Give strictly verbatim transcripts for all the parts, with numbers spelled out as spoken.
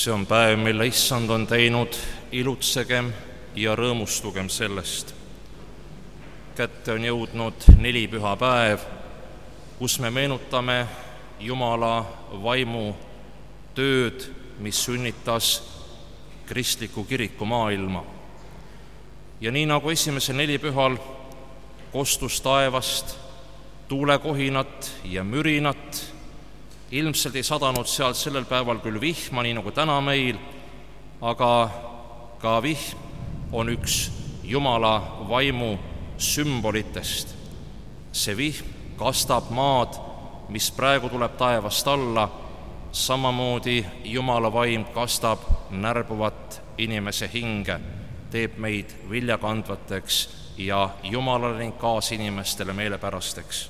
See on päev, mille Issand on teinud, ilutsegem ja rõõmustugem sellest. Kätte on jõudnud nelipühapäev, kus me meenutame Jumala vaimu tööd, mis sünnitas kristliku kiriku maailma. Ja nii nagu esimesel nelipühal kostus taevast tuulekohinat ja mürinat, ilmselt ei sadanud sealt sellel päeval küll vihma, nii nagu täna meil, aga ka vihm on üks Jumala vaimu sümbolitest. See vihm kastab maad, mis praegu tuleb taevast alla, samamoodi Jumala vaim kastab närbuvat inimese hinge, teeb meid viljakandvateks ja Jumalale ning kaasinimestele meelepärasteks.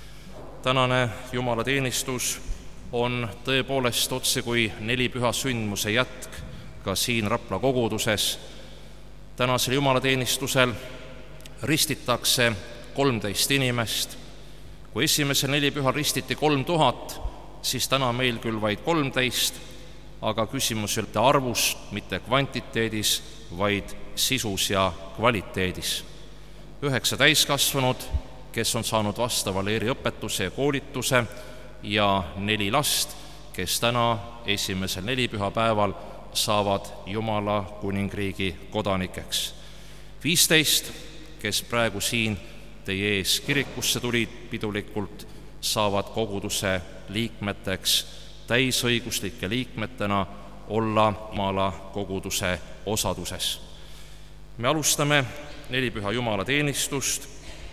Tänane Jumala teenistus on tõepoolest otse kui nelipüha sündmuse jätk ka siin Rapla koguduses. Tänasel jumalateenistusel ristitakse kolmteist inimest. Kui esimesel nelipühal ristiti kolm tuhat, siis täna meil küll vaid kolmteist, aga küsimus ei ole arvus, mitte kvantiteedis, vaid sisus ja kvaliteedis. Üheksa täiskasvanud, kes on saanud vastavale eriõpetuse ja koolituse, ja neli last, kes täna esimesel nelipühapäeval saavad Jumala kuningriigi kodanikeks. viisteist, kes praegu siin teie ees kirikusse tulid pidulikult, saavad koguduse liikmeteks, täisõiguslike liikmetena olla Jumala koguduse osaduses. Me alustame nelipüha jumalateenistust,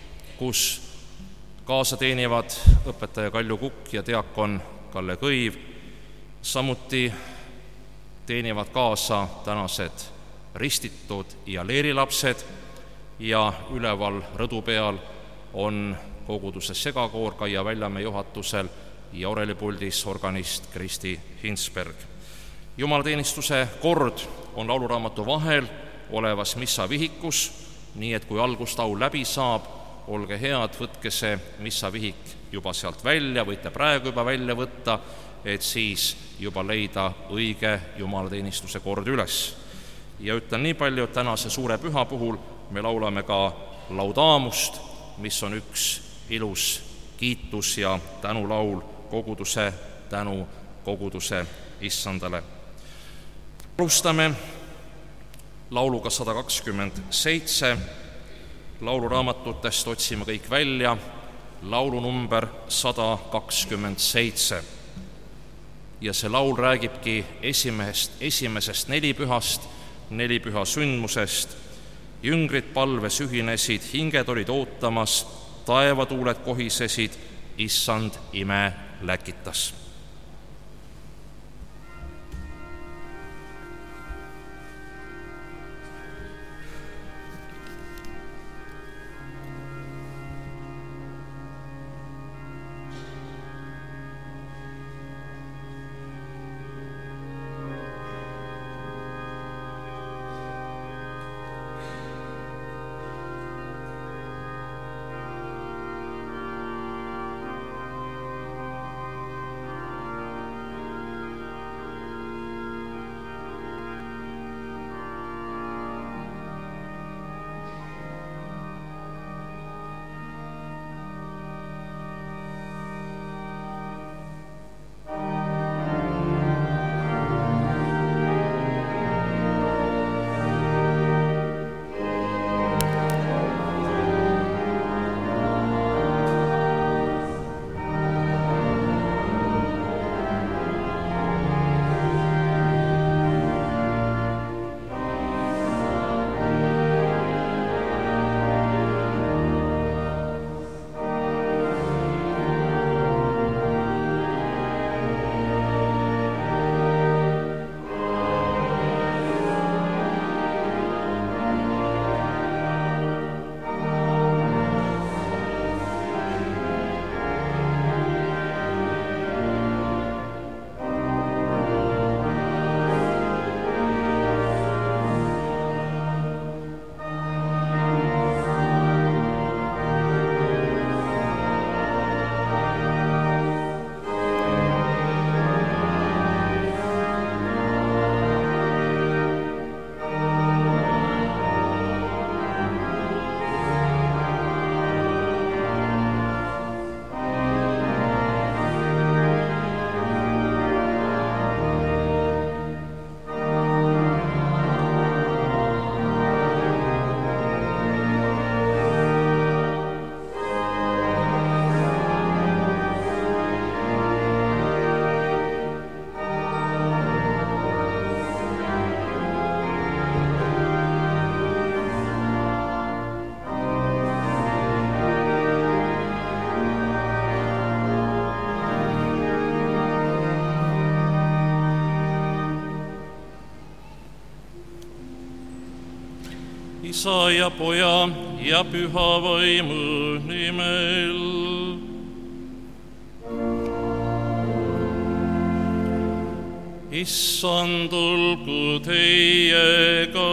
kus kaasa teenivad õpetaja Kalju Kukk ja diakon Kalle Kõiv. Samuti teenivad kaasa tänased ristitud ja leerilapsed ja üleval rõdu peal on koguduse segakoor Kaia Väljamäe juhatusel ja orelipuldis organist Kristi Hinsberg. Jumalateenistuse kord on lauluraamatu vahel olevas missavihikus, nii et kui algustaul läbi saab, olge head, võtke see missavihik juba sealt välja, võite praegu juba välja võtta, et siis juba leida õige jumalateenistuse kord üles. Ja ütlen nii palju, et tänase suure püha puhul me laulame ka Laudamust, mis on üks ilus kiitus ja tänulaul koguduse tänu koguduse Issandale. Alustame lauluga sada kakskümmend seitse. Lauluraamatutest otsime kõik välja, laulu number sada kakskümmend seitse. Ja see laul räägibki esimesest, esimesest nelipühast, nelipüha sündmusest. Jüngrid palves ühinesid, hinged olid ootamas, taevatuuled kohisesid, Issand ime läkitas. Isa ja Poja ja Püha Vaimu nimel. Issand olgu teiega.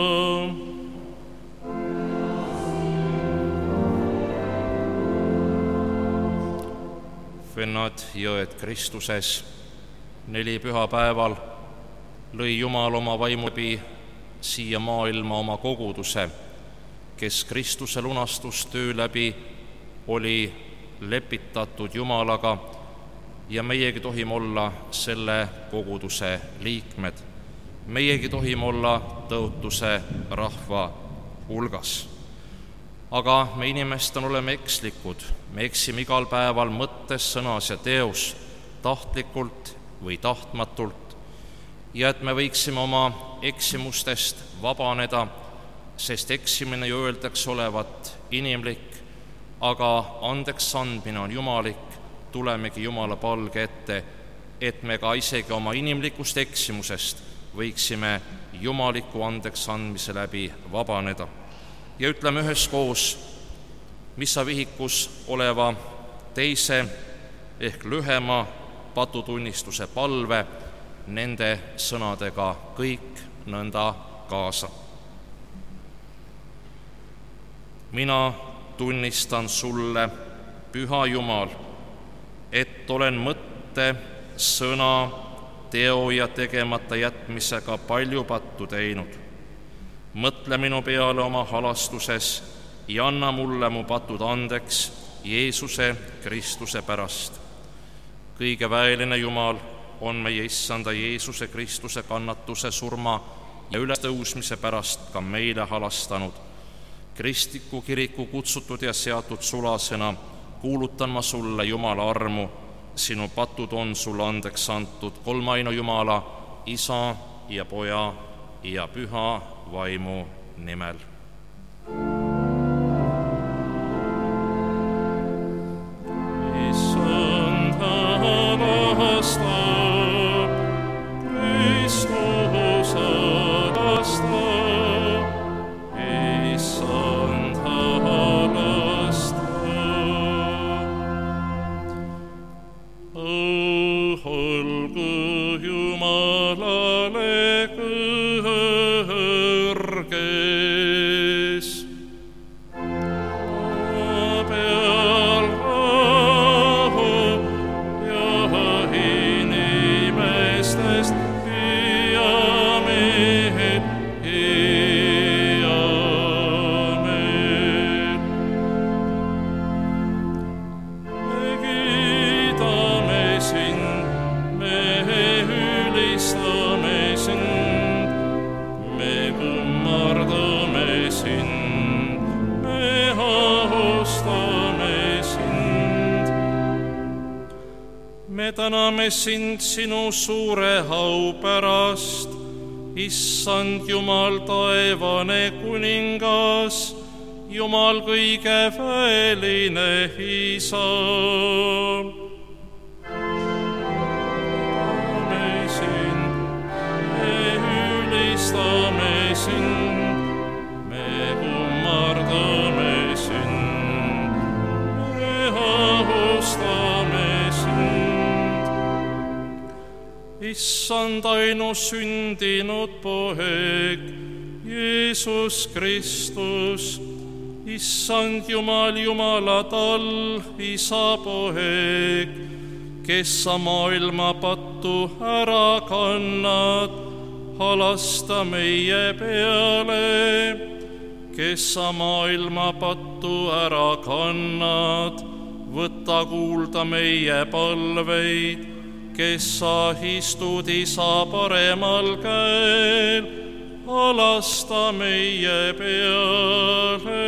Vennad ja õed Kristuses, neli pühapäeval lõi Jumal oma vaimu läbi siia maailma oma koguduse, kes Kristuse lunastustöö läbi oli lepitatud Jumalaga ja meiegi tohime olla selle koguduse liikmed. Meiegi tohime olla tõotuse rahva hulgas. Aga me inimestena oleme ekslikud, me eksime igal päeval mõttes, sõnas ja teos, tahtlikult või tahtmatult, ja et me võiksime oma eksimustest vabaneda, sest eksimine ju öeldakse olevat inimlik, aga andeks andmine on jumalik, tulemegi Jumala palge ette, et me ka isegi oma inimlikust eksimusest võiksime jumaliku andeks andmise läbi vabaneda. Ja ütleme üheskoos missavihikus oleva teise ehk lühema patutunnistuse palve nende sõnadega kõik nõnda kaasa. Mina tunnistan sulle, Püha Jumal, et olen mõtte, sõna, teo ja tegemata jätmisega palju pattu teinud. Mõtle minu peale oma halastuses ja anna mulle mu patud andeks Jeesuse Kristuse pärast. Kõige väeline Jumal on meie Issanda Jeesuse Kristuse kannatuse, surma ja ülestõusmise pärast ka meile halastanud. Kristliku kiriku kutsutud ja seatud sulasena kuulutan ma sulle Jumala armu, sinu patud on sulle andeks antud kolmainu Jumala, Isa ja Poja ja Püha Vaimu nimel. Issand halastab, Kristus halastab, Issand halastab. Olgu Jumalale kõrges, peal rahu ja inimestest Amen, Amen. Me kiidame sind, me ülistame sind, me kummardame sind, me austame sind. Me täname sind sinu suure au pärast, Issand Jumal, taevane kuningas, Jumal kõige väeline Isa. Me sind, me ülistame sind, me kummardame sind, me austame sind. Issand ainusündinud poeg, Jeesus Kristus, Issand Jumal, Jumala tal, Isa poeg, kes sa maailma pattu ära kannad, halasta meie peale, kes sa maailma pattu ära kannad, võta kuulda meie palveid, kes sa istud Isa paremal käel, halasta meie peale.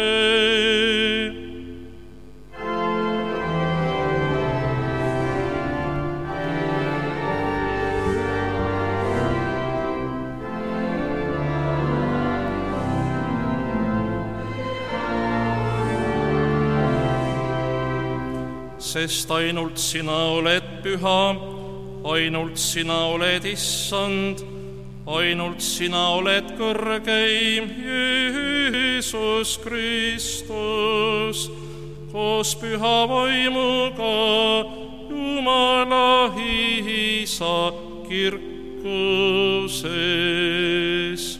Sest ainult sina oled püha, ainult sina oled Issand, ainult sina oled kõrgeim Jeesus Kristus koos püha vaimuga Jumala Isa kirkuses.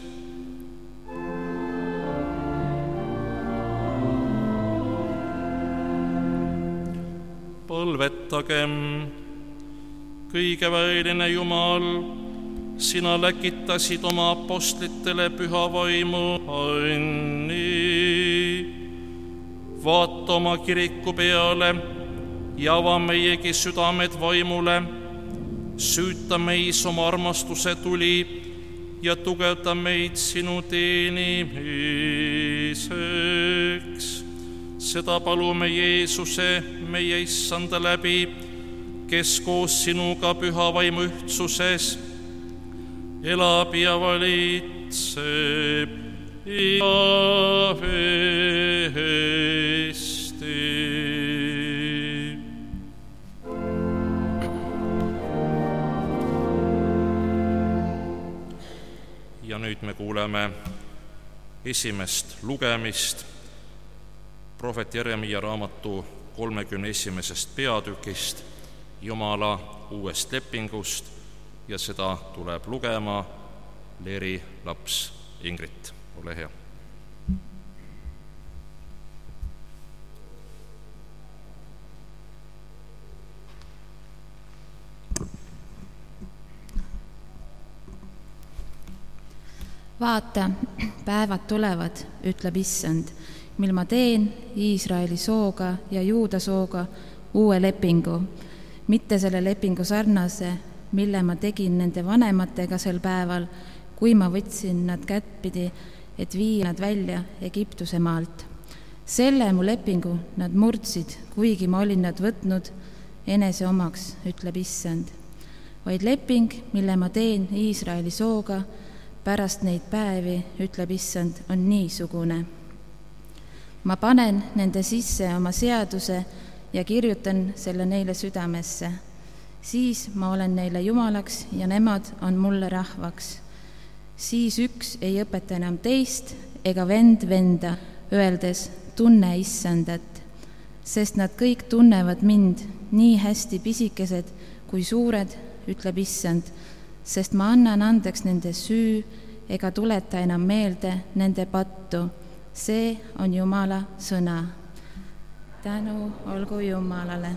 Palvetagem. Kõigeväeline Jumal, sina läkitasid oma apostlitele püha vaimu anni. Vaata oma kiriku peale ja ava meiegi südamed vaimule, süüta meis oma armastuse tuli ja tugevda meid sinu teenimiseks. Seda palume Jeesuse, meie Issanda läbi, kes koos sinuga püha vaimu ühtsuses elab ja valitseb igavesti. Ja nüüd me kuuleme esimest lugemist prohvet Jeremiah raamatu kolmekümne esimesest peatükist Jumala uuest lepingust ja seda tuleb lugema Leeri laps Ingrid. Ole hea. Vaata, päevad tulevad, ütleb Issand, mil ma teen Iisraeli sooga ja Juuda sooga uue lepingu, mitte selle lepingu sarnase, mille ma tegin nende vanematega sel päeval, kui ma võtsin nad kättpidi, et viia nad välja Egiptuse maalt. Selle mu lepingu nad murdsid, kuigi ma olin nad võtnud enese omaks, ütleb Issand. Vaid leping, mille ma teen Iisraeli sooga pärast neid päevi, ütleb Issand, on niisugune. Ma panen nende sisse oma seaduse ja kirjutan selle neile südamesse. Siis ma olen neile jumalaks ja nemad on mulle rahvaks. Siis üks ei õpeta enam teist ega vend venda, öeldes tunne Issandat, sest nad kõik tunnevad mind nii hästi pisikesed kui suured, ütleb Issand, sest ma annan andeks nende süü ega tuleta enam meelde nende pattu. See on Jumala sõna. Tänu olgu Jumalale.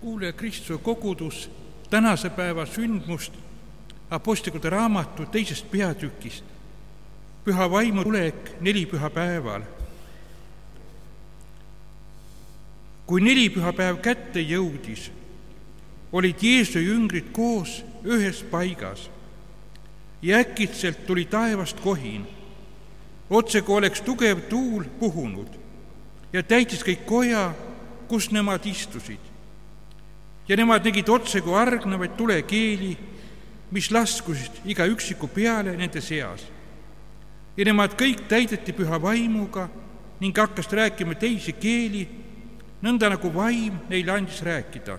kuule Kristuse kogudus tänase päeva sündmust Apostlikude raamatu teisest peatükist. Püha vaimu tulek nelipühapäeval. Kui nelipühapäev kätte jõudis, olid Jeesuse jüngrid koos ühes paigas ja äkitselt tuli taevast kohin, otse kui oleks tugev tuul puhunud ja täitis kõik koja, kus nemad istusid. Ja nemad nägid otse kui argnevaid tulekeeli, mis laskusid iga üksiku peale nende seas. Ja nemad kõik täideti püha vaimuga ning hakkasid rääkima teisi keeli, nõnda nagu vaim neile andis rääkida.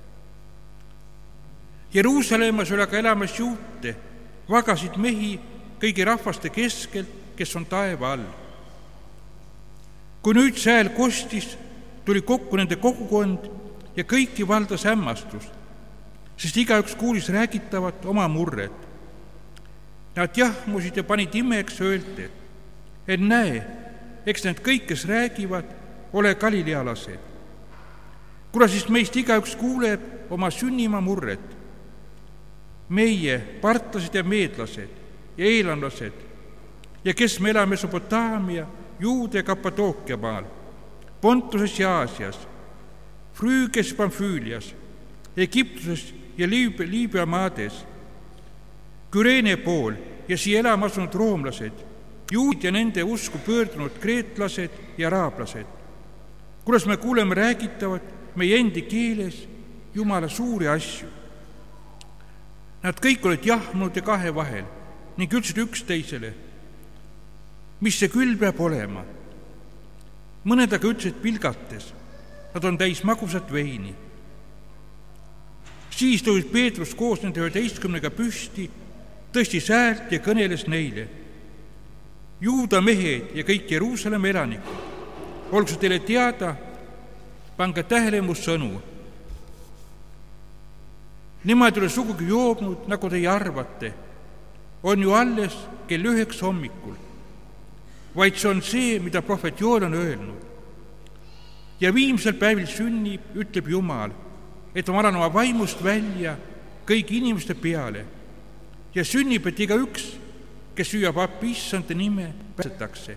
Jeruusalemmas oli aga elamas juute, vagasid mehi kõigi rahvaste keskel, kes on taeva all. Kui nüüd see hääl kostis, tuli kokku nende kogukond ja kõiki valdas hämmastus, sest igaüks kuulis räägitavat oma murret. Nad jahmusid ja panid imeks öeldes, et näe, eks need kõik, kes räägivad, ole galilealased. Kuna siis meist igaüks kuuleb oma sünnimaa murret, meie, partlased ja meedlased ja eelanlased ja kes me elame Mesopotaamia, Juude ja Kappadookia maal, Pontuses ja Aasias, Früüges ja Pamfüülias, Egiptuses ja Liibüa maades, Küreene pool ja siia elama asunud roomlased, juudid ja nende usku pöördunud kreetlased ja araablased. Kuidas me kuuleme räägitavat meie endi keeles Jumala suuri asju. Nad kõik olid jahmunud ja kahe vahel ning ütlesid üksteisele, mis see küll peab olema. Mõned aga ütlesid pilgates, nad on täis magusat veini. Siis tulid Peetrus koos nende üheteistkümnega püsti, tõstis häält ja kõneles neile. Juuda mehed ja kõik Jeruusalemma elanikud, olgu see teile teada, pange tähele mu sõnu. Nemad ei ole sugugi joobnud, nagu teie arvate, on ju alles kell üheks hommikul, vaid see on see, mida prohvet Joel on öelnud. Ja viimsel päevil sünnib, ütleb Jumal, et ma annan oma vaimust välja kõigi inimeste peale ja sünnib, et iga üks, kes süüab appi issanda nime, päästetakse.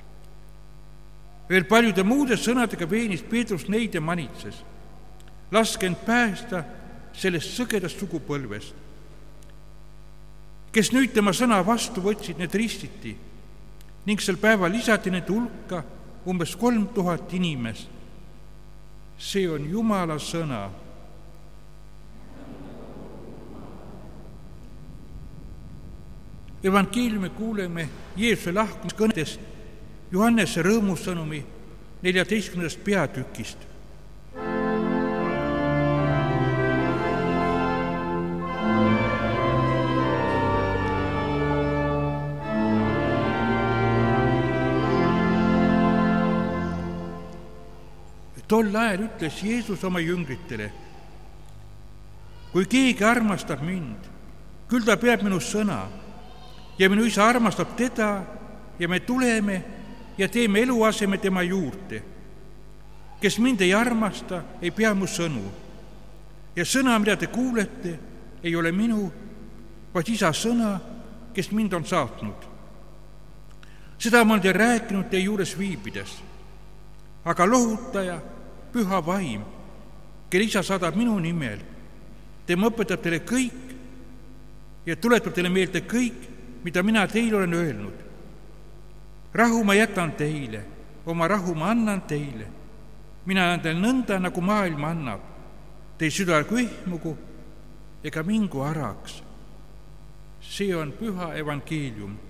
Veel paljude muude sõnadega veenis Peetrus neid ja manitses. Laske end päästa sellest sõgedast sugupõlvest. Kes nüüd tema sõna vastu võtsid, need ristiti ning sel päeval lisati nende hulka umbes kolm tuhat inimest. See on Jumala sõna. Evangeeliumi kuuleme Jeesuse lahkumiskõnedest Johannese rõõmusõnumi neljateistkümnendast peatükist. Tol ajal ütles Jeesus oma jüngritele, kui keegi armastab mind, küll ta peab minu sõna ja minu isa armastab teda ja me tuleme ja teeme eluaseme tema juurde. Kes mind ei armasta, ei pea mu sõnu. Ja sõna, mida te kuulete, ei ole minu, vaid isa sõna, kes mind on saatnud. Seda ma olen teile rääkinud teie juures viibides, aga lohutaja, püha vaim, kelle isa saadab minu nimel, tema õpetab teile kõik ja tuletab teile meelde kõik, mida mina teile olen öelnud. Rahu ma jätan teile, oma rahu ma annan teile. Mina annan teile nõnda, nagu maailm annab. Te ei südalgu ihmugu ega mingu araks. See on püha evangeelium.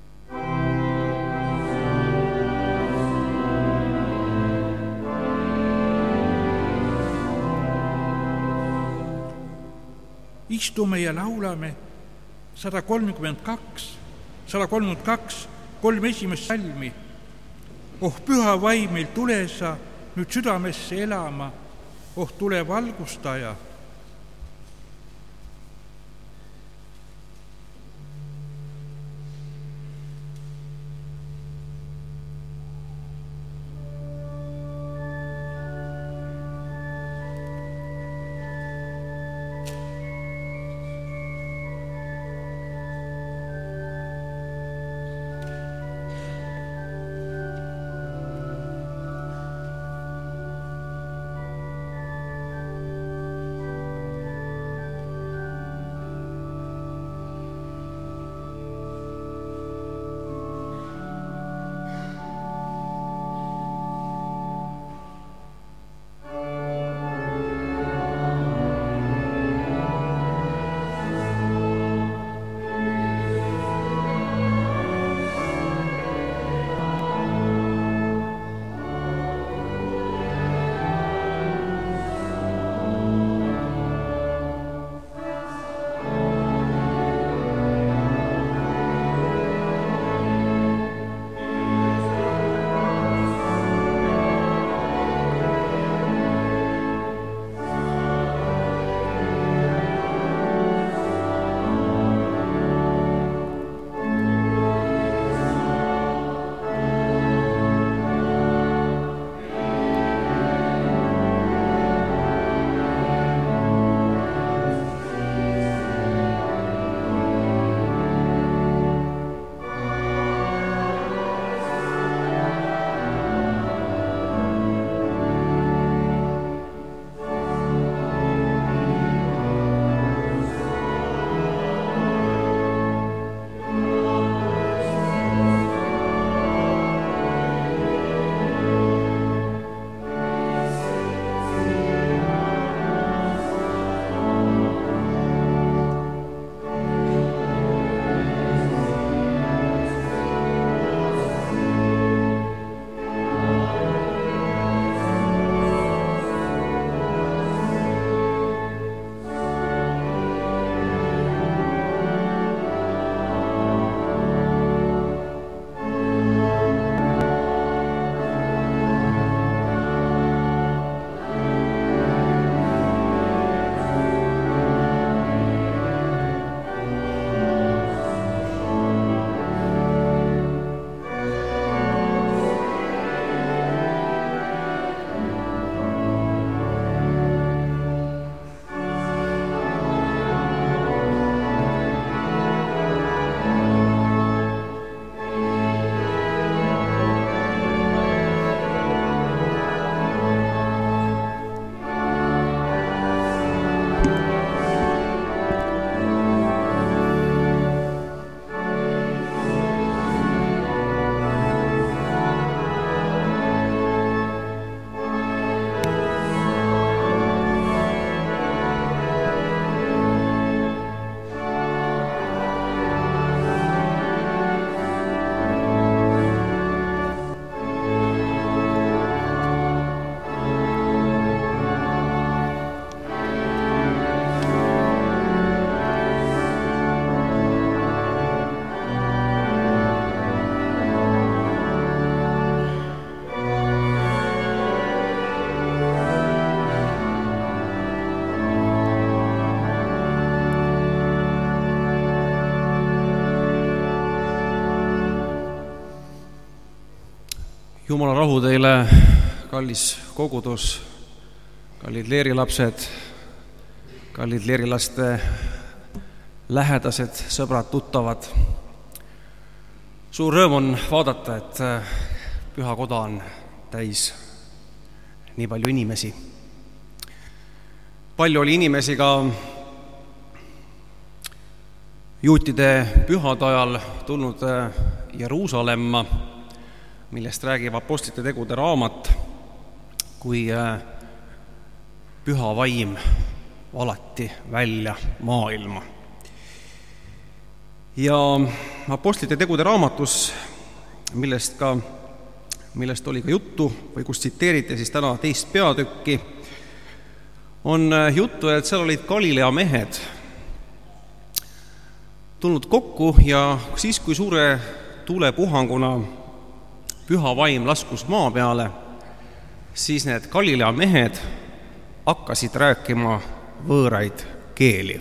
Istume ja laulame sada kolmkümmend kaks, sada kolmkümmend kaks, kolm esimest salmi. Oh püha vaimil, tule sa nüüd südamesse elama, oh tule valgustaja. Jumala rahu teile, kallis kogudus, kallid leerilapsed, kallid leerilaste lähedased, sõbrad, tuttavad. Suur rõõm on vaadata, et püha koda on täis nii palju inimesi. Palju oli inimesi ka juutide pühade ajal tulnud Jeruusalemma, millest räägib Apostlite tegude raamat, kui püha vaim valati välja maailma. Ja Apostlite tegude raamatus, millest, ka, millest oli ka juttu või kus tsiteeriti siis täna teist peatükki, on juttu, et seal olid Galilea mehed tulnud kokku ja siis, kui suure tuulepuhanguna püha vaim laskus maa peale, siis need Galilea mehed hakkasid rääkima võõraid keeli.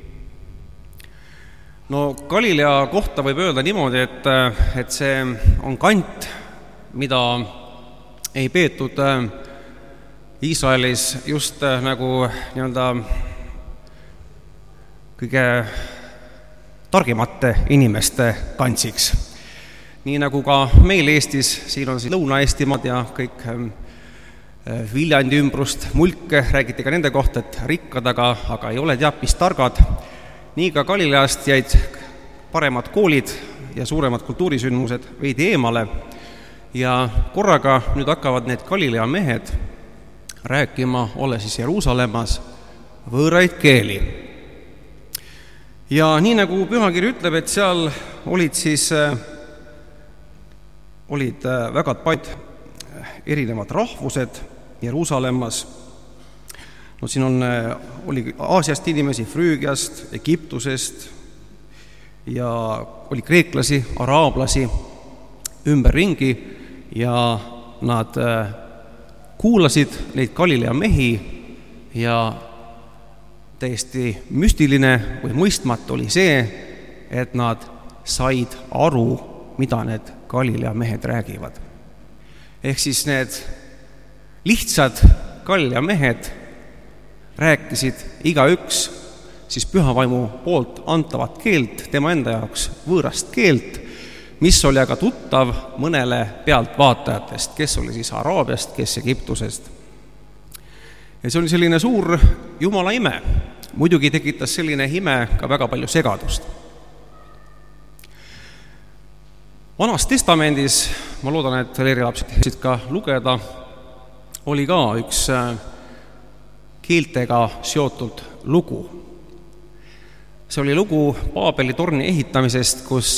No Galilea kohta võib öelda niimoodi, et, et see on kant, mida ei peetud Iisraelis just nagu nii-öelda kõige targimate inimeste kantsiks. Nii nagu ka meil Eestis, siin on siis Lõuna-Eestimaad ja kõik Viljandi ümbrust, mulke, räägiti ka nende kohta, et rikkad, aga, aga ei ole teab, mis targad. Nii ka Galileast jäid paremad koolid ja suuremad kultuurisündmused veidi eemale ja korraga nüüd hakkavad need Galilea mehed rääkima, ole siis Jeruusalemmas, võõraid keeli. Ja nii nagu pühakiri ütleb, et seal olid siis olid väga paljud erinevad rahvused Jeruusalemmas. No siin on, oli Aasiast inimesi, Früügiast, Egiptusest ja oli kreeklasi, araablasi ümberringi ja nad kuulasid neid Galilea mehi ja täiesti müstiline või mõistmatu oli see, et nad said aru, mida need Galilea mehed räägivad. Ehk siis need lihtsad Galilea mehed rääkisid igaüks siis pühavaimu poolt antavat keelt, tema enda jaoks võõrast keelt, mis oli aga tuttav mõnele pealtvaatajatest, kes oli siis Araabiast, kes Egiptusest. Ja see oli selline suur Jumala ime. Muidugi tekitas selline ime ka väga palju segadust. Vanas testamendis, ma loodan, et leerilapsed võisid ka lugeda, oli ka üks keeltega seotud lugu. See oli lugu Paabeli torni ehitamisest, kus,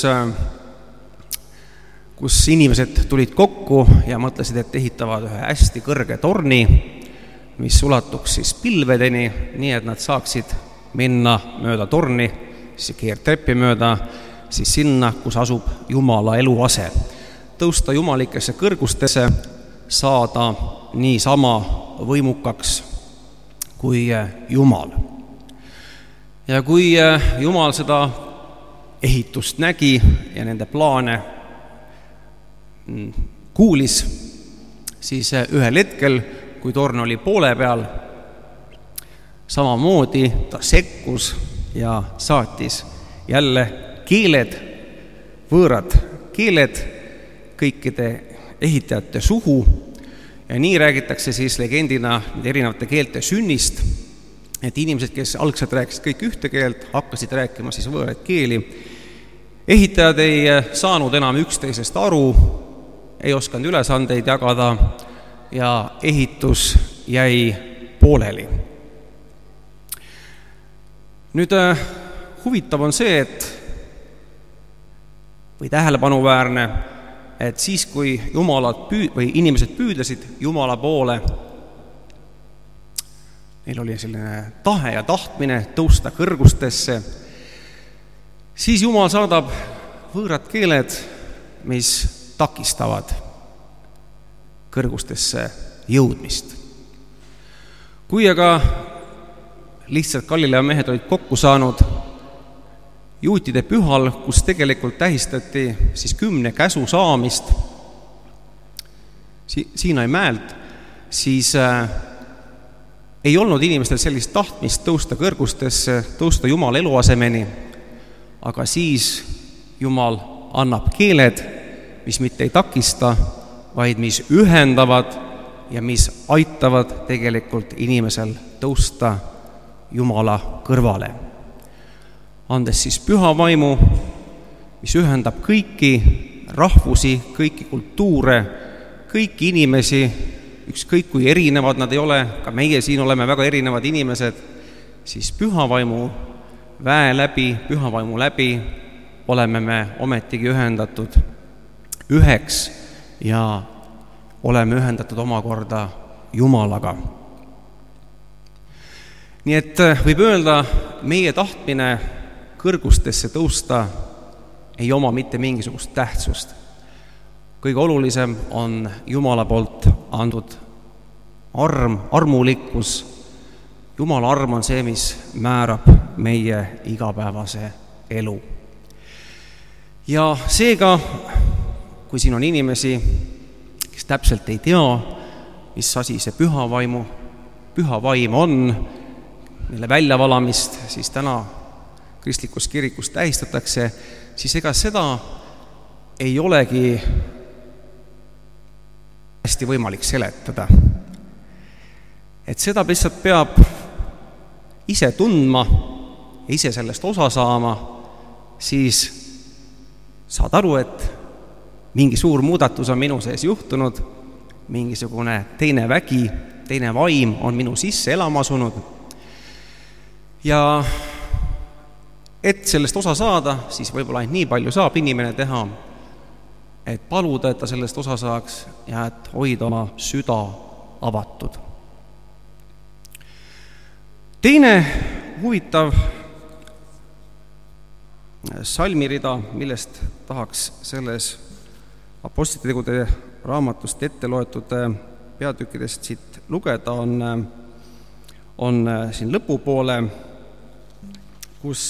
kus inimesed tulid kokku ja mõtlesid, et ehitavad ühe hästi kõrge torni, mis ulatuks siis pilvedeni, nii et nad saaksid minna mööda torni, siis keertreppi mööda, siis sinna, kus asub Jumala eluase. Tõusta jumalikesse kõrgustesse, saada nii sama võimukaks kui Jumal. Ja kui Jumal seda ehitust nägi ja nende plaane kuulis, siis ühel hetkel, kui torn oli poole peal, samamoodi ta sekkus ja saatis jälle keeled, võõrad keeled kõikide ehitajate suhu ja nii räägitakse siis legendina erinevate keelte sünnist, et inimesed, kes algselt rääkisid kõik ühte keelt, hakkasid rääkima siis võõraid keeli. Ehitajad ei saanud enam üksteisest aru, ei osanud ülesandeid jagada ja ehitus jäi pooleli. Nüüd huvitav on see, et või tähelepanuväärne, et siis, kui jumalad püü- või inimesed püüdlesid Jumala poole, neil oli selline tahe ja tahtmine tõusta kõrgustesse, siis Jumal saadab võõrad keeled, mis takistavad kõrgustesse jõudmist. Kui aga lihtsalt Galilea mehed olid kokku saanud juutide pühal, kus tegelikult tähistati siis kümne käsu saamist, si-, Siinai mäelt, siis äh, ei olnud inimestel sellist tahtmist tõusta kõrgustesse, tõusta Jumala eluasemeni, aga siis Jumal annab keeled, mis mitte ei takista, vaid mis ühendavad ja mis aitavad tegelikult inimesel tõusta Jumala kõrvale. Andes siis püha vaimu, mis ühendab kõiki rahvusi, kõiki kultuure, kõiki inimesi, ükskõik kui erinevad nad ei ole, ka meie siin oleme väga erinevad inimesed, siis püha vaimu väe läbi, püha vaimu läbi oleme me ometigi ühendatud üheks ja oleme ühendatud omakorda Jumalaga. Nii et võib öelda, meie tahtmine kõrgustesse tõusta ei oma mitte mingisugust tähtsust. Kõige olulisem on Jumala poolt andnud arm, armulikkus. Jumala arm on see, mis määrab meie igapäevase elu. Ja seega, kui siin on inimesi, kes täpselt ei tea, mis asi see püha vaimu, püha vaim on, mille väljavalamist siis täna kristlikus kirikus tähistatakse, siis ega seda ei olegi hästi võimalik seletada. Et seda lihtsalt peab ise tundma ja ise sellest osa saama, siis saad aru, et mingi suur muudatus on minu sees juhtunud, mingisugune teine vägi, teine vaim on minu sisse elama asunud. Ja et sellest osa saada, siis võib-olla ainult nii palju saab inimene teha, et paluda, et ta sellest osa saaks ja et hoida oma süda avatud. Teine huvitav salmirida, millest tahaks selles apostlitegude raamatust ette loetud peatükkidest siit lugeda, on, on siin lõpupoole, kus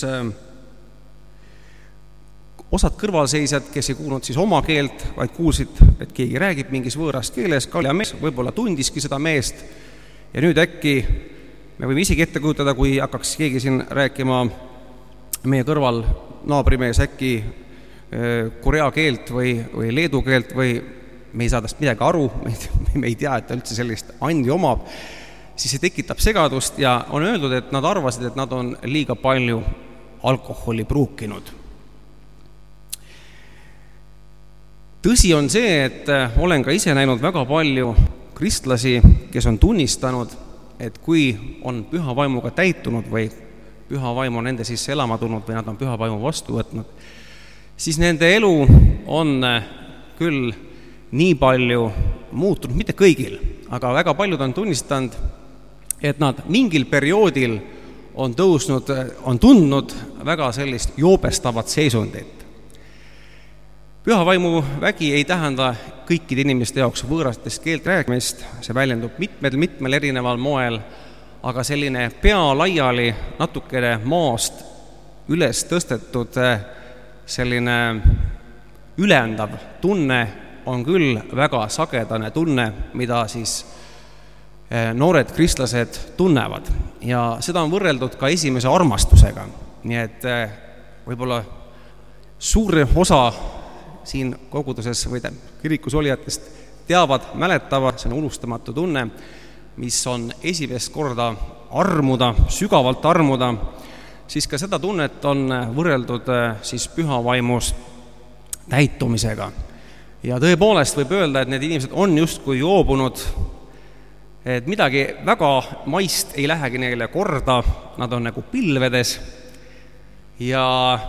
osad kõrvalseisjad, kes ei kuulnud siis oma keelt, vaid kuulsid, et keegi räägib mingis võõras keeles, kaljamees võib-olla tundiski seda meest ja nüüd äkki me võime isegi ette kujutada, kui hakkaks keegi siin rääkima meie kõrval naabrimees äkki korea keelt või, või leedu keelt või me ei saa tast midagi aru, me ei tea, et ta üldse sellist andi omab, siis see tekitab segadust ja on öeldud, et nad arvasid, et nad on liiga palju alkoholi pruukinud. Tõsi on see, et olen ka ise näinud väga palju kristlasi, kes on tunnistanud, et kui on püha vaimuga täitunud või püha vaim on nende sisse elama tulnud või nad on püha vaimu vastu võtnud, siis nende elu on küll nii palju muutunud, mitte kõigil, aga väga paljud on tunnistanud, et nad mingil perioodil on tõusnud, on tundnud väga sellist joobestavat seisundit. Püha vaimu vägi ei tähenda kõikide inimeste jaoks võõrastest keelt rääkimist, see väljendub mitmel, mitmel erineval moel, aga selline pea laiali natukene maast üles tõstetud selline ülendav tunne on küll väga sagedane tunne, mida siis noored kristlased tunnevad. Ja seda on võrreldud ka esimese armastusega. Nii et võib-olla suur osa siin koguduses või kirikus olijatest teavad, mäletavad, see on unustamatu tunne, mis on esimest korda armuda, sügavalt armuda, siis ka seda tunnet on võrreldud siis püha vaimus täitumisega. Ja tõepoolest võib öelda, et need inimesed on justkui joobunud, et midagi väga maist ei lähegi neile korda, nad on nagu pilvedes ja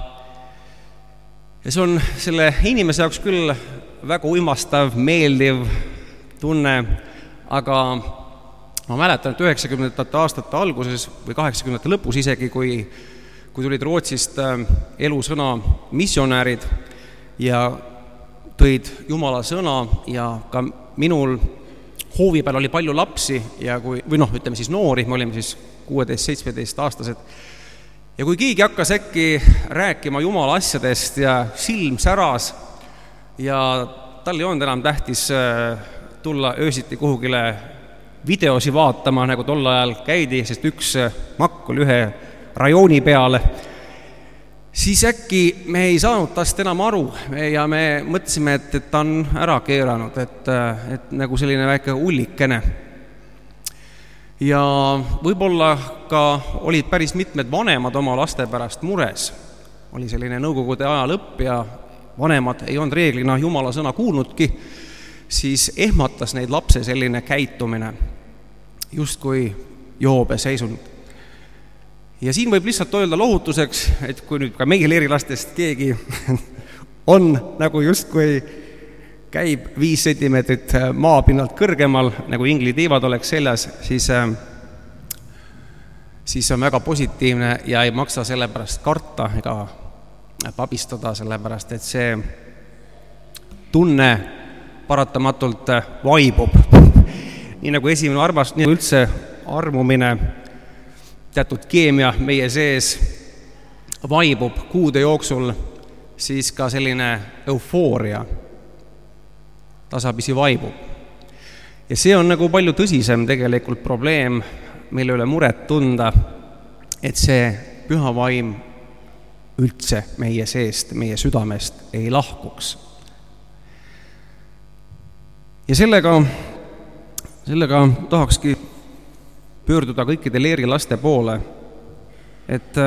ja see on selle inimese jaoks küll väga uimastav, meeldiv tunne, aga ma mäletan, et üheksakümnendate aastate alguses või kaheksakümnendate lõpus isegi, kui, kui tulid Rootsist elusõna missionäärid ja tõid Jumala sõna ja ka minul hoovi peal oli palju lapsi ja kui, või noh, ütleme siis noori, me olime siis kuueteist seitsmeteist aastased. Ja kui keegi hakkas äkki rääkima Jumala asjadest ja silm säras ja tal ei olnud enam tähtis tulla öösiti kuhugile videosi vaatama, nagu tol ajal käidi, sest üks makk oli ühe rajooni peale, siis äkki me ei saanud tast enam aru ja me mõtlesime, et, et ta on ära keeranud, et, et nagu selline väike ullikene. Ja võib-olla ka olid päris mitmed vanemad oma laste pärast mures. Oli selline nõukogude aja lõpp ja vanemad ei olnud reeglina Jumala sõna kuulnudki, siis ehmatas neid lapse selline käitumine, justkui Joobe seisund. Ja siin võib lihtsalt öelda lohutuseks, et kui nüüd ka meil erilastest keegi on nagu justkui käib viis sentimeetrit maapinnalt kõrgemal, nagu ingli tiivad oleks seljas, siis, siis on väga positiivne ja ei maksa selle pärast karta ega pabistada, sellepärast et see tunne paratamatult vaibub. Nii nagu esimene armastus, nii üldse armumine, teatud keemia meie sees vaibub kuude jooksul, siis ka selline eufooria tasapisi vaibub. Ja see on nagu palju tõsisem tegelikult probleem, mille üle muret tunda, et see püha vaim üldse meie seest, meie südamest ei lahkuks. Ja sellega, sellega tahakski pöörduda kõikide leeri laste poole, et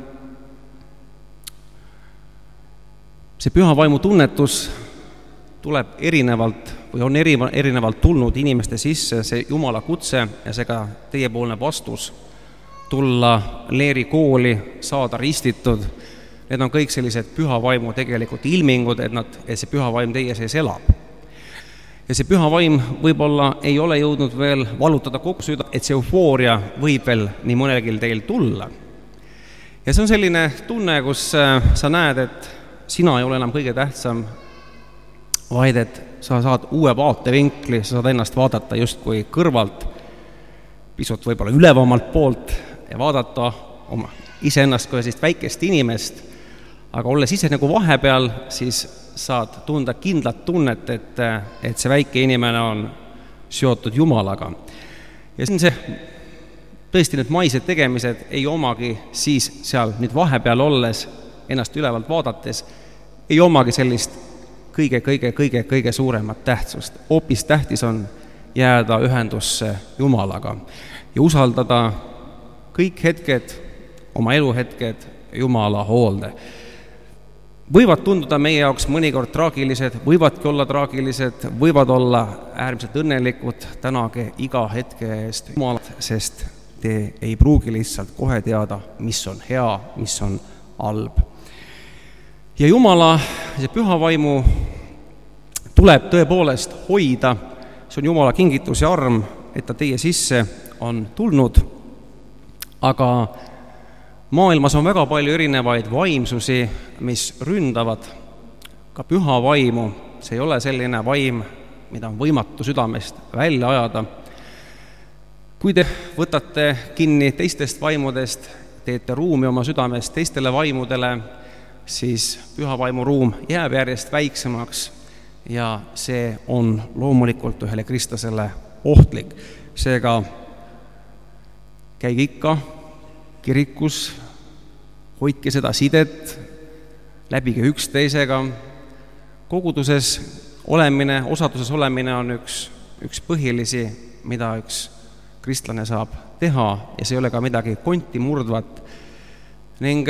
see püha vaimu tunnetus tuleb erinevalt või on erinevalt tulnud inimeste sisse, see Jumala kutse ja see ka teiepoolne vastus tulla leeri kooli, saada ristitud. Need on kõik sellised püha vaimu tegelikult ilmingud, et, nad, et see püha vaim teie sees elab. Ja see püha vaim võib-olla ei ole jõudnud veel valutada kogu süda, et see eufooria võib veel nii mõnelgi teil tulla. Ja see on selline tunne, kus sa näed, et sina ei ole enam kõige tähtsam, vaid et sa saad uue vaatevinkli, sa saad ennast vaadata justkui kõrvalt, pisut võib-olla ülevamalt poolt ja vaadata oma iseennast kui sellist väikest inimest, aga olles ise nagu vahepeal, siis saad tunda kindlat tunnet, et, et see väike inimene on seotud Jumalaga. Ja see on see, tõesti need maised tegemised ei omagi siis seal nüüd vahepeal olles, ennast ülevalt vaadates, ei omagi sellist kõige, kõige, kõige, kõige suuremat tähtsust. Hoopis tähtis on jääda ühendusse Jumalaga ja usaldada kõik hetked, oma eluhetked Jumala hoolde. Võivad tunduda meie jaoks mõnikord traagilised, võivadki olla traagilised, võivad olla äärmiselt õnnelikud, tänage iga hetke eest Jumalat, sest te ei pruugi lihtsalt kohe teada, mis on hea, mis on halb. Ja Jumala, see püha vaimu tuleb tõepoolest hoida, see on Jumala kingitus ja arm, et ta teie sisse on tulnud, aga maailmas on väga palju erinevaid vaimsusi, mis ründavad ka püha vaimu, see ei ole selline vaim, mida on võimatu südamest välja ajada. Kui te võtate kinni teistest vaimudest, teete ruumi oma südamest teistele vaimudele, siis püha vaimu ruum jääb järjest väiksemaks ja see on loomulikult ühele kristlasele ohtlik. Seega käige ikka kirikus, hoidke seda sidet, läbige üksteisega. Koguduses olemine, osaduses olemine on üks, üks põhilisi, mida üks kristlane saab teha ja see ei ole ka midagi konti murdvat. Ning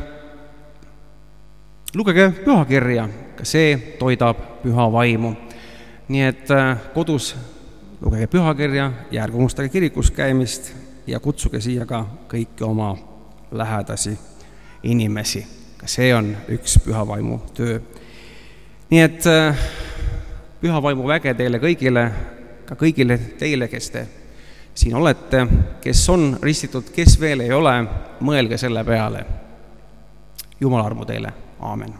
lugege pühakirja, ka see toidab püha vaimu. Nii et kodus lugege pühakirja ja ärge unustage kirikus käimist ja kutsuge siia ka kõiki oma lähedasi inimesi. Ka see on üks püha vaimu töö. Nii et püha vaimu väge teile kõigile, ka kõigile teile, kes te siin olete, kes on ristitud, kes veel ei ole, mõelge selle peale. Jumala armu teile. Aamen.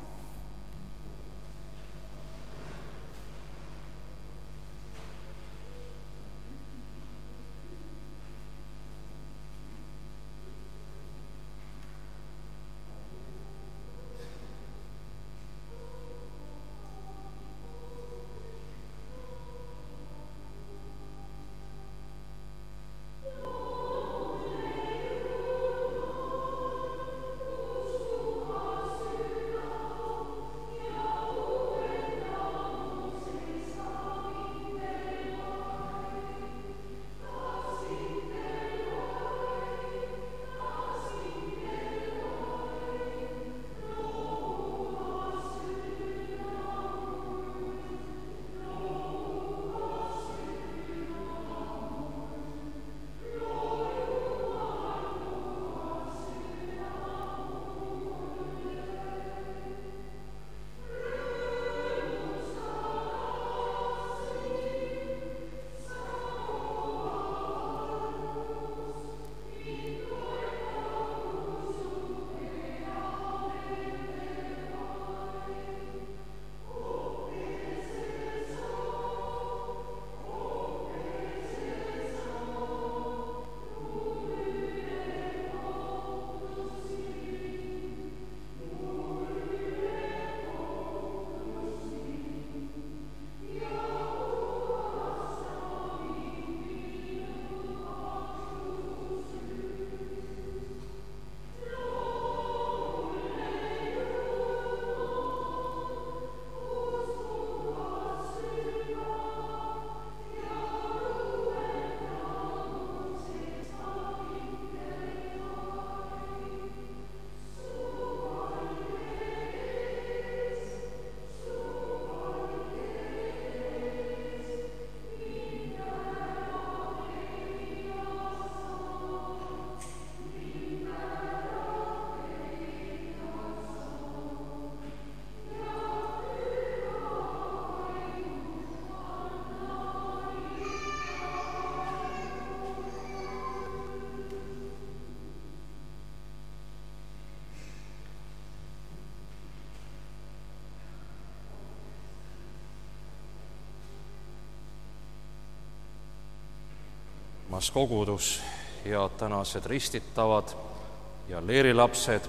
armas kogudus, head tänased ristitavad ja leerilapsed.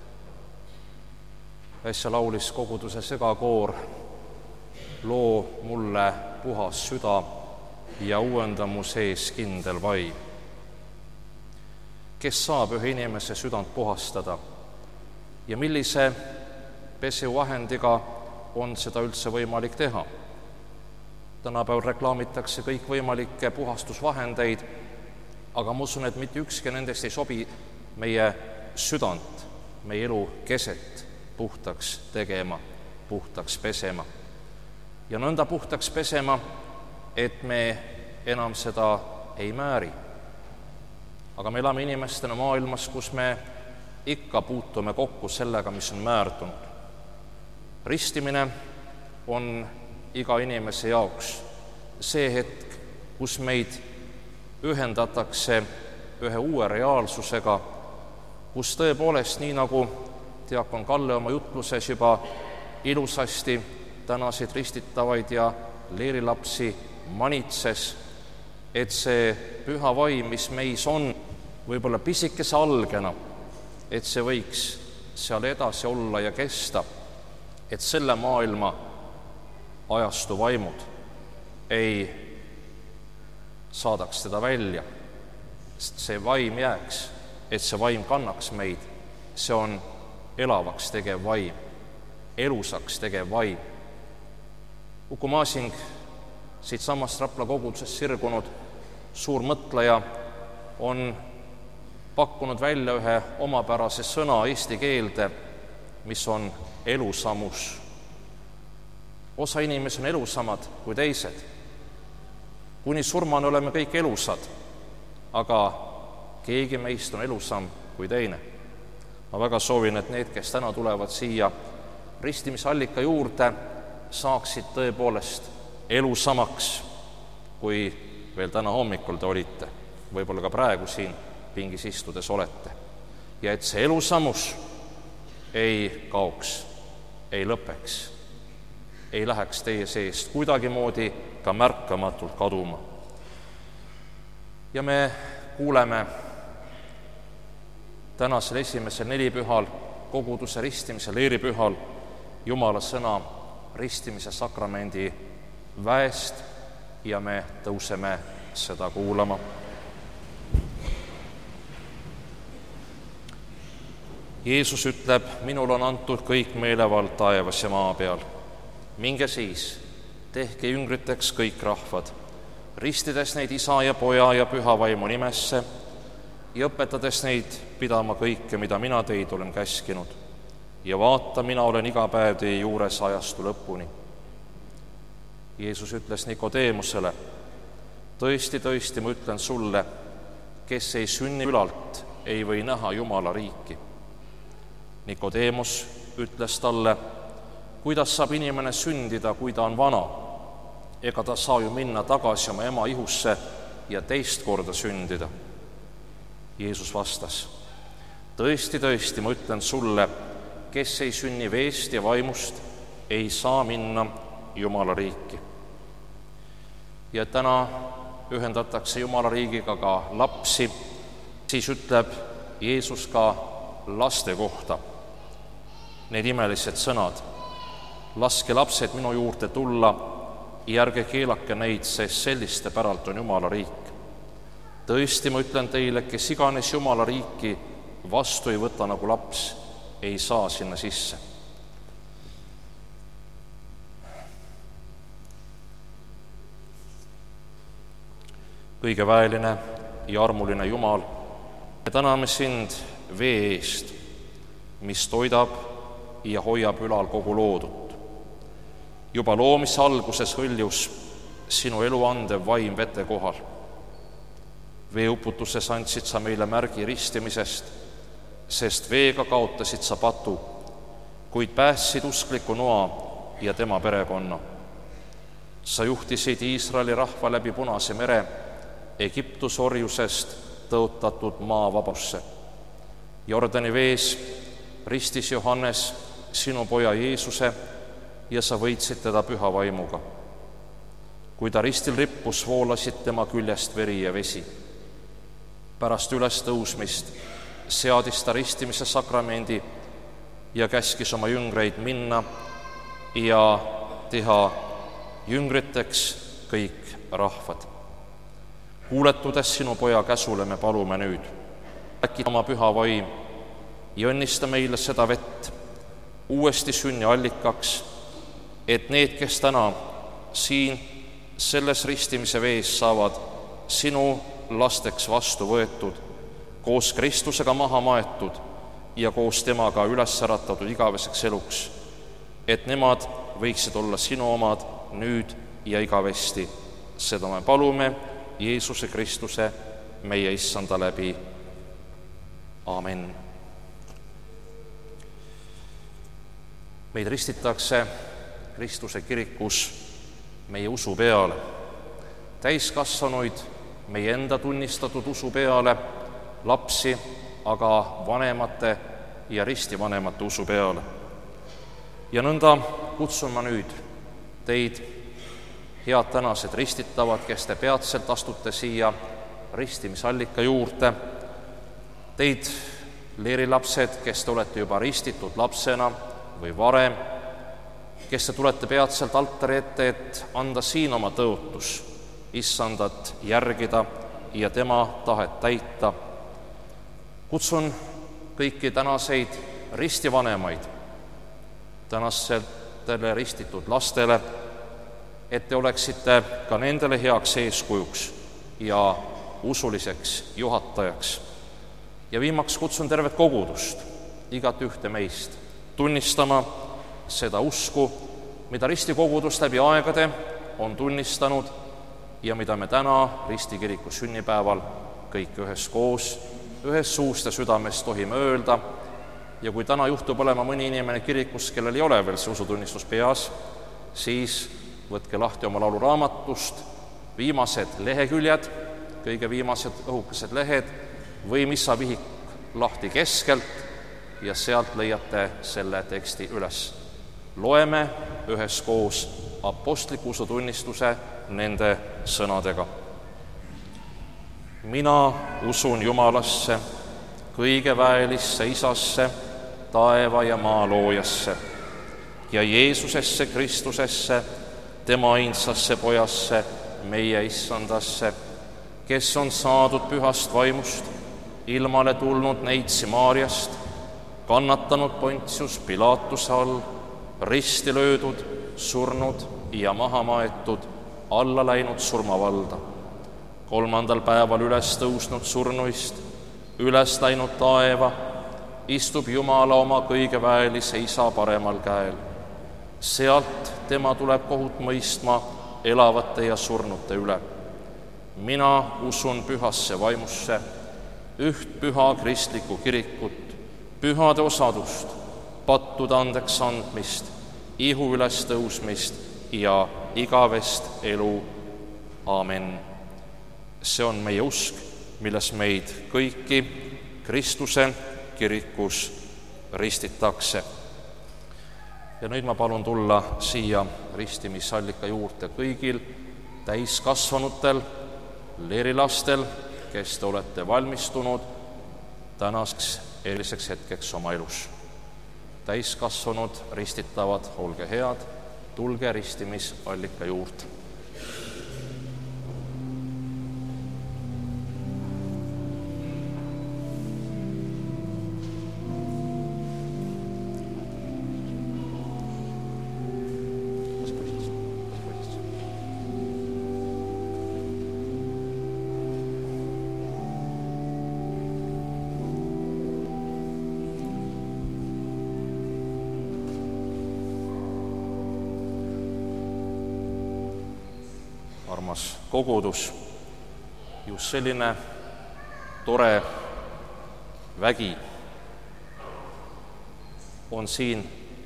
Äsja laulis koguduse segakoor loo Mulle puhas süda ja uuenda mu sees kindel vaim. Kes saab ühe inimese südant puhastada ja millise pesuvahendiga on seda üldse võimalik teha? Tänapäeval reklaamitakse kõikvõimalikke puhastusvahendeid, aga ma usun, et mitte ükski nendest ei sobi meie südant, meie elu keset puhtaks tegema, puhtaks pesema. Ja nõnda puhtaks pesema, et me enam seda ei määri. Aga me elame inimestena maailmas, kus me ikka puutume kokku sellega, mis on määrdunud. Ristimine on iga inimese jaoks see hetk, kus meid ühendatakse ühe uue reaalsusega, kus tõepoolest, nii nagu diakon Kalle oma jutluses juba ilusasti tänaseid ristitavaid ja leerilapsi manitses, et see püha vaim, mis meis on, võib-olla pisikese algena, et see võiks seal edasi olla ja kesta, et selle maailma ajastu vaimud ei saadaks teda välja, sest see vaim jääks, et see vaim kannaks meid, see on elavaks tegev vaim, elusaks tegev vaim. Uku Masing, siit samast Rapla kogudusest sirgunud suur mõtleja, on pakkunud välja ühe omapärase sõna eesti keelde, mis on elusamus. Osa inimesi on elusamad kui teised. Kuni surmani oleme kõik elusad, aga keegi meist on elusam kui teine. Ma väga soovin, et need, kes täna tulevad siia ristimisallika juurde, saaksid tõepoolest elusamaks, kui veel täna hommikul te olite, võib-olla ka praegu siin pingis istudes olete. Ja et see elusamus ei kaoks, ei lõpeks, ei läheks teie seest kuidagimoodi ka märkamatult kaduma. Ja me kuuleme tänasel esimesel nelipühal, koguduse ristimise leeripühal, Jumala sõna ristimise sakramendi väest ja me tõuseme seda kuulama. Jeesus ütleb, minul on antud kõik meelevald taevas ja maa peal. Minge siis, tehke jüngriteks kõik rahvad, ristides neid isa ja poja ja püha vaimu nimesse ja õpetades neid pidama kõike, mida mina teid olen käskinud. Ja vaata, mina olen iga päev teie juures ajastu lõpuni. Jeesus ütles Nikodeemusele, tõesti, tõesti, ma ütlen sulle, kes ei sünni ülalt, ei või näha Jumala riiki. Nikodeemus ütles talle, kuidas saab inimene sündida, kui ta on vana? Ega ta saa ju minna tagasi oma ema ihusse ja teist korda sündida. Jeesus vastas, tõesti, tõesti, ma ütlen sulle, kes ei sünni veest ja vaimust, ei saa minna Jumala riiki. Ja täna ühendatakse Jumala riigiga ka lapsi, siis ütleb Jeesus ka laste kohta need imelised sõnad. Laske lapsed minu juurde tulla ja ärge keelake neid, sest selliste päralt on Jumala riik. Tõesti, ma ütlen teile, kes iganes Jumala riiki vastu ei võta nagu laps, ei saa sinna sisse. Kõige väeline ja armuline Jumal, me täname sind vee eest, mis toidab ja hoiab ülal kogu loodut. Juba loomise alguses hõljus sinu elu andev vaim vete kohal. Veeuputuses andsid sa meile märgi ristimisest, sest veega kaotasid sa patu, kuid päästsid uskliku noa ja tema perekonna. Sa juhtisid Iisraeli rahva läbi Punase mere, Egiptuse orjusest tõotatud maa vabasse. Jordani vees ristis Johannes sinu poja Jeesuse ja sa võitsid teda püha vaimuga. Kui ta ristil rippus, voolasid tema küljest veri ja vesi. Pärast ülestõusmist seadis ta ristimise sakramendi ja käskis oma jüngreid minna ja teha jüngriteks kõik rahvad. Kuuletudes sinu poja käsule me palume nüüd, äkki oma püha vaim ja õnnista meile seda vett uuesti sünni allikaks, et need, kes täna siin selles ristimise vees saavad sinu lasteks vastu võetud, koos Kristusega maha maetud ja koos temaga üles äratatud igaveseks eluks, et nemad võiksid olla sinu omad nüüd ja igavesti. Seda me palume Jeesuse Kristuse, meie Issanda läbi. Amen. Meid ristitakse Kristuse kirikus meie usu peale, täiskasvanuid meie enda tunnistatud usu peale, lapsi aga vanemate ja ristivanemate usu peale. Ja nõnda kutsun ma nüüd teid, head tänased ristitavad, kes te peatselt astute siia ristimisallika juurde, teid, leerilapsed, kes te olete juba ristitud lapsena või varem, kes te tulete peatselt altari ette, et anda siin oma tõotus, Issandat järgida ja tema tahet täita. Kutsun kõiki tänaseid ristivanemaid, tänastele ristitud lastele, et te oleksite ka nendele heaks eeskujuks ja usuliseks juhatajaks. Ja viimaks kutsun tervet kogudust, igat ühte meist, tunnistama seda usku, mida ristikogudus läbi aegade on tunnistanud ja mida me täna ristikiriku sünnipäeval kõik üheskoos, ühes suust ja südames tohime öelda. Ja kui täna juhtub olema mõni inimene kirikus, kellel ei ole veel see usutunnistus peas, siis võtke lahti oma lauluraamatust viimased leheküljed, kõige viimased õhukesed lehed või missavihik lahti keskelt ja sealt leiate selle teksti üles. Loeme üheskoos apostliku usutunnistuse nende sõnadega. Mina usun Jumalasse, kõigeväelisse Isasse, taeva ja maa loojasse ja Jeesusesse Kristusesse, tema ainsasse pojasse, meie Issandasse, kes on saadud pühast vaimust, ilmale tulnud neitsi Maarjast, kannatanud Pontius Pilatuse all, risti löödud, surnud ja maha maetud, alla läinud surmavalda. Kolmandal päeval üles tõusnud surnuist, üles läinud taeva, istub Jumala oma kõigeväelise Isa paremal käel. Sealt tema tuleb kohut mõistma elavate ja surnute üle. Mina usun pühasse vaimusse, üht püha kristlikku kirikut, pühade osadust, pattude andeks andmist, ihu üles tõusmist ja igavest elu. Amen. See on meie usk, milles meid kõiki Kristuse kirikus ristitakse. Ja nüüd ma palun tulla siia ristimisallika juurde kõigil täiskasvanutel, leerilastel, kes te olete valmistunud tänaseks eeliseks hetkeks oma elus. Täiskasvanud ristitavad, olge head, tulge ristimisallika juurde. Armas kogudus, just selline tore vägi on siin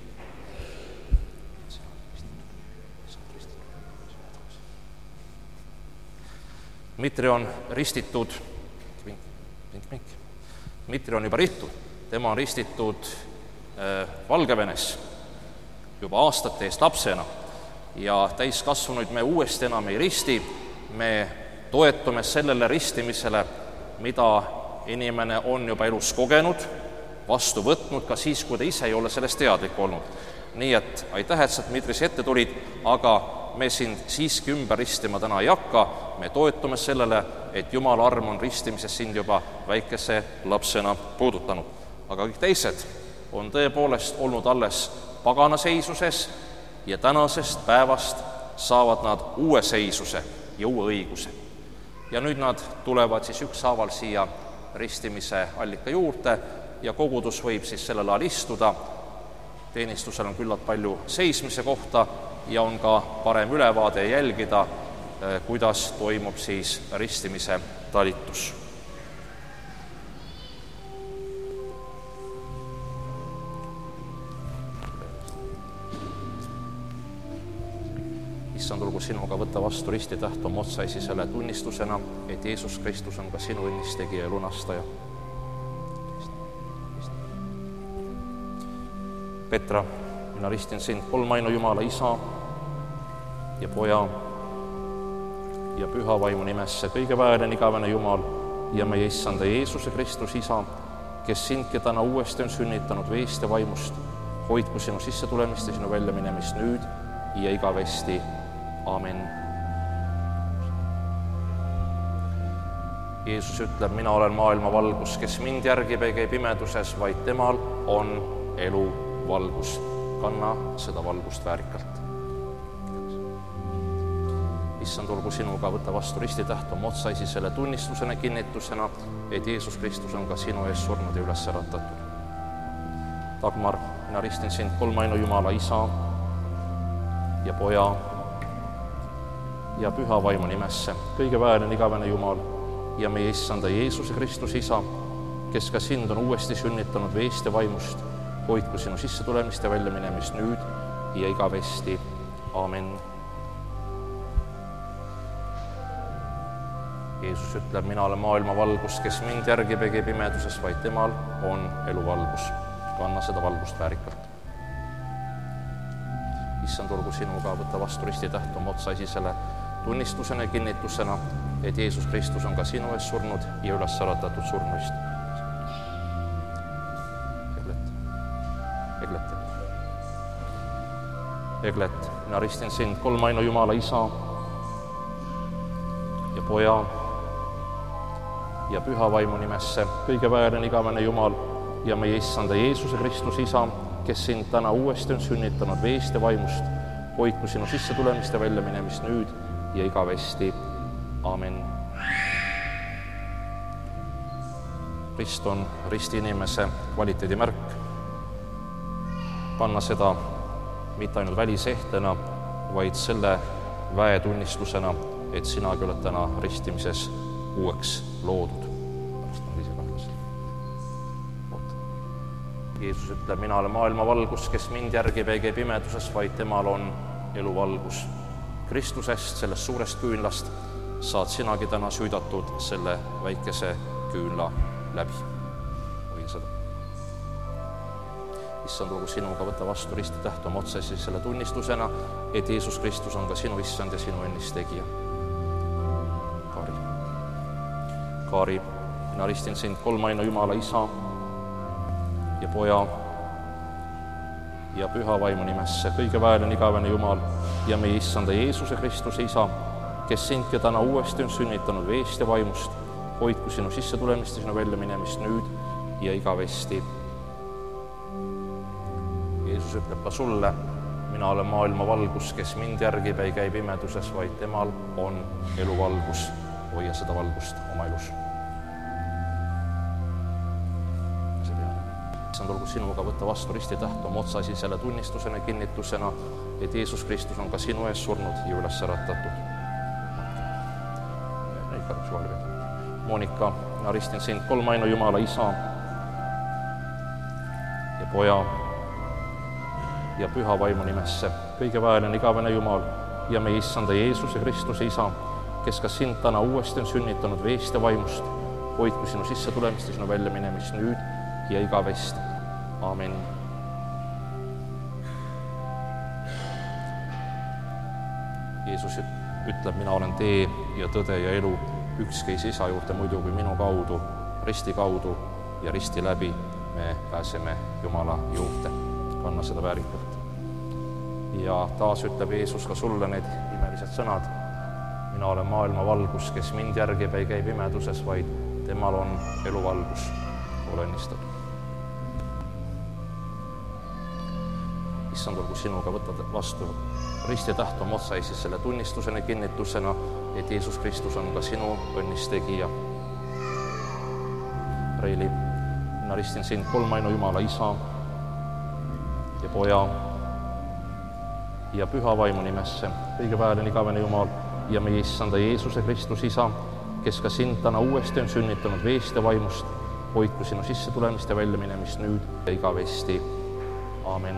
Dmitri on ristitud, mink, mink, mink. Dmitri on juba ristitud, tema on ristitud äh, Valgevenes juba aastate eest lapsena ja täiskasvanuid me uuesti enam ei risti, me toetume sellele ristimisele, mida inimene on juba elus kogenud, vastu võtnud ka siis, kui ta ise ei ole sellest teadlik olnud. Nii et aitäh, et sa Dmitris ette tulid, aga me sind siiski ümber ristima täna ei hakka, me toetume sellele, et Jumala arm on ristimises sind juba väikese lapsena puudutanud. Aga kõik teised on tõepoolest olnud alles pagana seisuses ja tänasest päevast saavad nad uue seisuse ja uue õiguse. Ja nüüd nad tulevad siis ükshaaval siia ristimise allika juurde ja kogudus võib siis sellel ajal istuda. Teenistusel on küllalt palju seismise kohta ja on ka parem ülevaade jälgida, kuidas toimub siis ristimise talitus. Issand, olgu sinuga võtta vastu ristitäht oma otsaisisele tunnistusena, et Jeesus Kristus on ka sinu õnnistegija ja lunastaja. Petra, mina ristin sind kolmainu Jumala Isa ja Poja ja Püha Vaimu nimesse, kõige väelen igavene Jumal ja meie Issanda Jeesuse Kristus Isa, kes sindki täna uuesti on sünnitanud veest ja vaimust, hoidku sinu sissetulemist ja sinu väljaminemist nüüd ja igavesti. Amen. Jeesus ütleb, mina olen maailma valgus, kes mind järgib ei käi pimeduses, vaid temal on elu valgus. Kanna seda valgust väärikalt. Issand, olgu sinuga võtta vastu ristitäht oma otsaisisele tunnistusena, kinnitusena, et Jeesus Kristus on ka sinu ees surnud ja üles äratatud. Dagmar, mina ristin sind kolmainu Jumala Isa ja Poja ja Püha Vaimu nimesse, kõige väelen igavene Jumal ja meie Issanda Jeesuse Kristus Isa, kes ka sind on uuesti sünnitanud veest ja vaimust, hoidku sinu sissetulemist ja väljaminemist nüüd ja igavesti. Amen. Jeesus ütleb, mina olen maailma valgus, kes mind järgib ei käi pimeduses, vaid temal on elu valgus. Kanna seda valgust väärikalt. Issand, olgu sinuga võtta vastu ristitäht oma otsaisisele tunnistusena ja kinnitusena, et Jeesus Kristus on ka sinu ees surnud ja üles äratatud surnuist. Eglet. Eglet. Eglet, mina ristin sind kolmainu Jumala Isa ja Poja ja Püha Vaimu nimesse, kõige väelen igavene Jumal ja meie Issanda Jeesuse Kristus Isa, kes sind täna uuesti on sünnitanud veest ja vaimust, hoidku sinu sissetulemist ja väljaminemist nüüd ja igavesti. Amen. Rist on risti inimese kvaliteedimärk. Kanna seda mitte ainult välisehtena, vaid selle väetunnistusena, et sinagi oled täna ristimises uueks loodud. Jeesus ütleb, mina olen maailma valgus, kes mind järgib ei käi pimeduses, vaid temal on elu valgus. Kristusest, sellest suurest küünlast, saad sinagi täna süüdatud selle väikese küünla läbi. Või seda. Issand, olgu sinuga võtta vastu ristitäht oma otsaisi selle tunnistusena, et Jeesus Kristus on ka sinu Issand ja sinu õnnistegija. Kaari. Kaari, mina ristin sind kolmainu Jumala Isa ja Poja ja Püha Vaimu nimesse, kõige väelen igavene Jumal ja meie Issanda Jeesuse Kristuse Isa, kes sindki täna uuesti on sünnitanud veest ja vaimust, hoidku sinu sissetulemist ja sinu väljaminemist nüüd ja igavesti. Jeesus ütleb ka sulle, mina olen maailma valgus, kes mind järgib ei käi pimeduses, vaid temal on elu valgus. Hoia seda valgust oma elus. Issand, olgu sinuga võtta vastu ristitäht oma otsaisi selle tunnistusena, kinnitusena, et Jeesus Kristus on ka sinu ees surnud ja üles äratatud. Monika, mina ristin sind kolmainu Jumala Isa ja Poja ja Püha Vaimu nimesse, kõige väelen igavene Jumal ja meie Issanda Jeesuse Kristuse Isa, kes ka sind täna uuesti on sünnitanud veest ja vaimust, hoidku sinu sissetulemist ja sinu väljaminemist nüüd ja igavesti. Amen. Jeesus ütleb, mina olen tee ja tõde ja elu, üks käis isa juurde muidugi minu kaudu, risti kaudu ja risti läbi me pääseme Jumala juurde. Kanna seda väärikalt. Ja taas ütleb Jeesus ka sulle need imelised sõnad. Mina olen maailma valgus, kes mind järgib, ei käi pimeduses, vaid temal on eluvalgus. Ole õnnistatud. Issand, olgu sinuga võtad vastu risti täht oma otsaisi selle tunnistusena ja kinnitusena, et Jeesus Kristus on ka sinu õnnistegija. Reili, mina ristin sind kolmainu Jumala Isa ja Poja ja Püha Vaimu nimesse, kõige väelen igavene Jumal ja meie Issanda Jeesuse Kristus Isa, kes ka sind täna uuesti on sünnitanud veest ja vaimust, hoidku sinu sisse tulemist ja välja minemist nüüd ja igavesti. Aamen.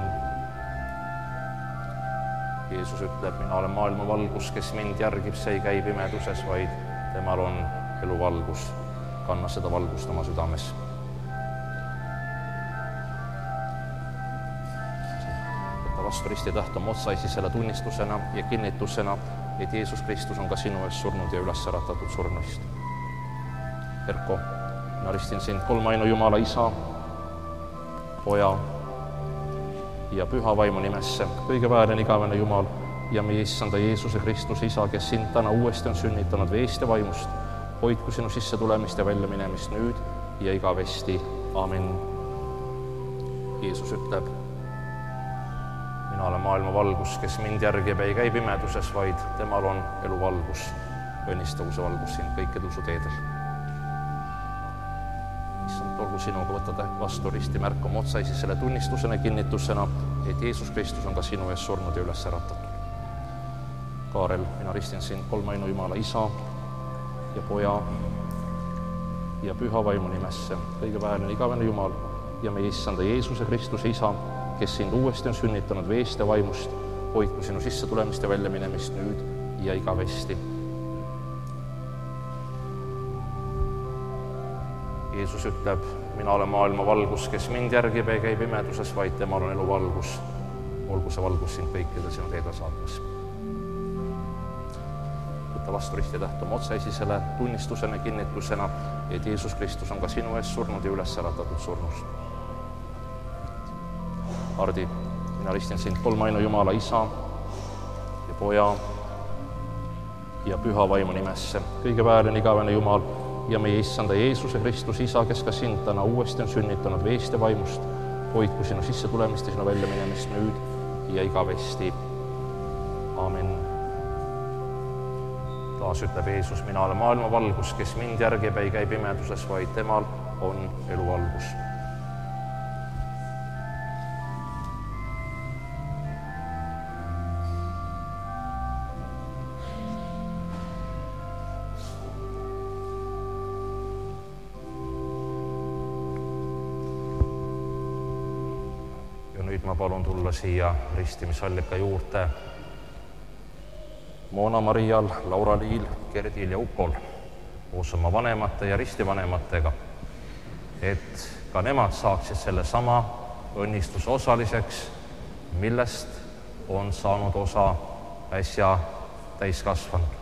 Jeesus ütleb, mina olen maailma valgus, kes mind järgib, see ei käi pimeduses, vaid temal on eluvalgus. Kanna seda valgust oma südames. Võta vastu risti täht oma otsaisi selle tunnistusena ja kinnitusena, et Jeesus Kristus on ka sinu ees surnud ja üles äratatud surnuist. Erko, mina ristin sind kolmainu Jumala Isa, Poja ja Püha Vaimu nimesse, kõige väelen igavene Jumal ja meie Issanda Jeesuse Kristus Isa, kes sind täna uuesti on sünnitanud veest ja vaimust, hoidku sinu sisse tulemist ja välja minemist nüüd ja igavesti. Aamen. Jeesus ütleb, mina olen maailma valgus, kes mind järgib, ei käi pimeduses, vaid temal on eluvalgus. Õnnistagu see valgus sind kõikidel su teedel. Issand, olgu sinuga võtta vastu risti märk oma otsaisi selle tunnistusena kinnitusena, et Jeesus Kristus on ka sinu ees surnud ja üles äratatud. Kaarel, mina ristin sind kolmainu Jumala Isa ja Poja ja Püha Vaimu nimesse, kõige väelen igavene Jumal ja meie Issanda Jeesuse Kristuse Isa, kes sind uuesti on sünnitanud veest ja vaimust, hoidku sinu sisse tulemist ja välja minemist nüüd ja igavesti. Jeesus ütleb, mina olen maailma valgus, kes mind järgib, ei käi pimeduses, vaid temal on eluvalgus. Olgu see valgus sind kõikidel sinu teedel saatmas. Võta vastu risti täht oma otsaisi selle tunnistusena ja kinnitusena, et Jeesus Kristus on ka sinu ees surnud ja üles äratatud surnust. Hardi, mina ristin sind kolmainu Jumala Isa ja Poja ja Püha Vaimu nimesse, kõige väelen igavene Jumal ja meie Issanda Jeesuse Kristus Isa, kes ka sind täna uuesti on sünnitanud veest ja vaimust, hoidku sinu sisse tulemist ja sinu välja minemist nüüd ja igavesti. Aamen. Taas ütleb Jeesus, mina olen maailma valgus, kes mind järgib, ei käi pimeduses, vaid temal on eluvalgus. Nüüd ma palun tulla siia ristimisallika juurde Moona Marial, Laura Liil, Gerdil ja Ukol koos oma vanemate ja ristivanematega, et ka nemad saaksid selle sama õnnistuse osaliseks, millest on saanud osa äsja täiskasvanud.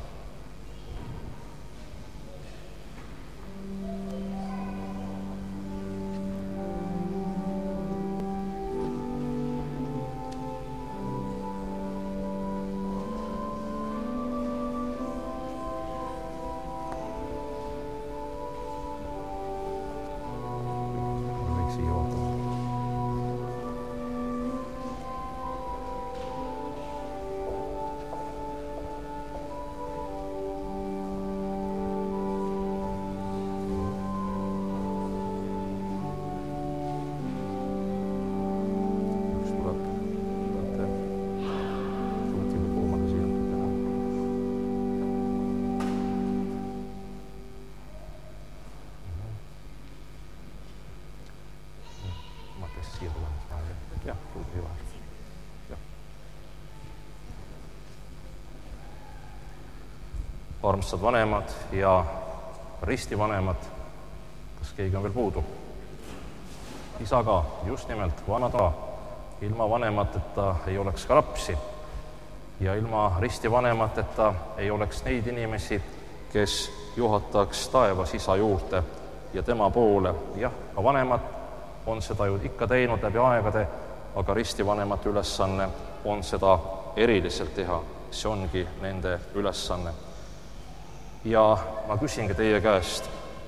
Armsad vanemad ja ristivanemad, kas keegi on veel puudu? Isa ka, just nimelt, vanad ka. Ilma vanemateta ei oleks ka lapsi ja ilma ristivanemateta ei oleks neid inimesi, kes juhataks taevas isa juurde ja tema poole. Jah, ka vanemad on seda ju ikka teinud läbi aegade, aga ristivanemate ülesanne on seda eriliselt teha. See ongi nende ülesanne. Ja ma küsingi teie käest,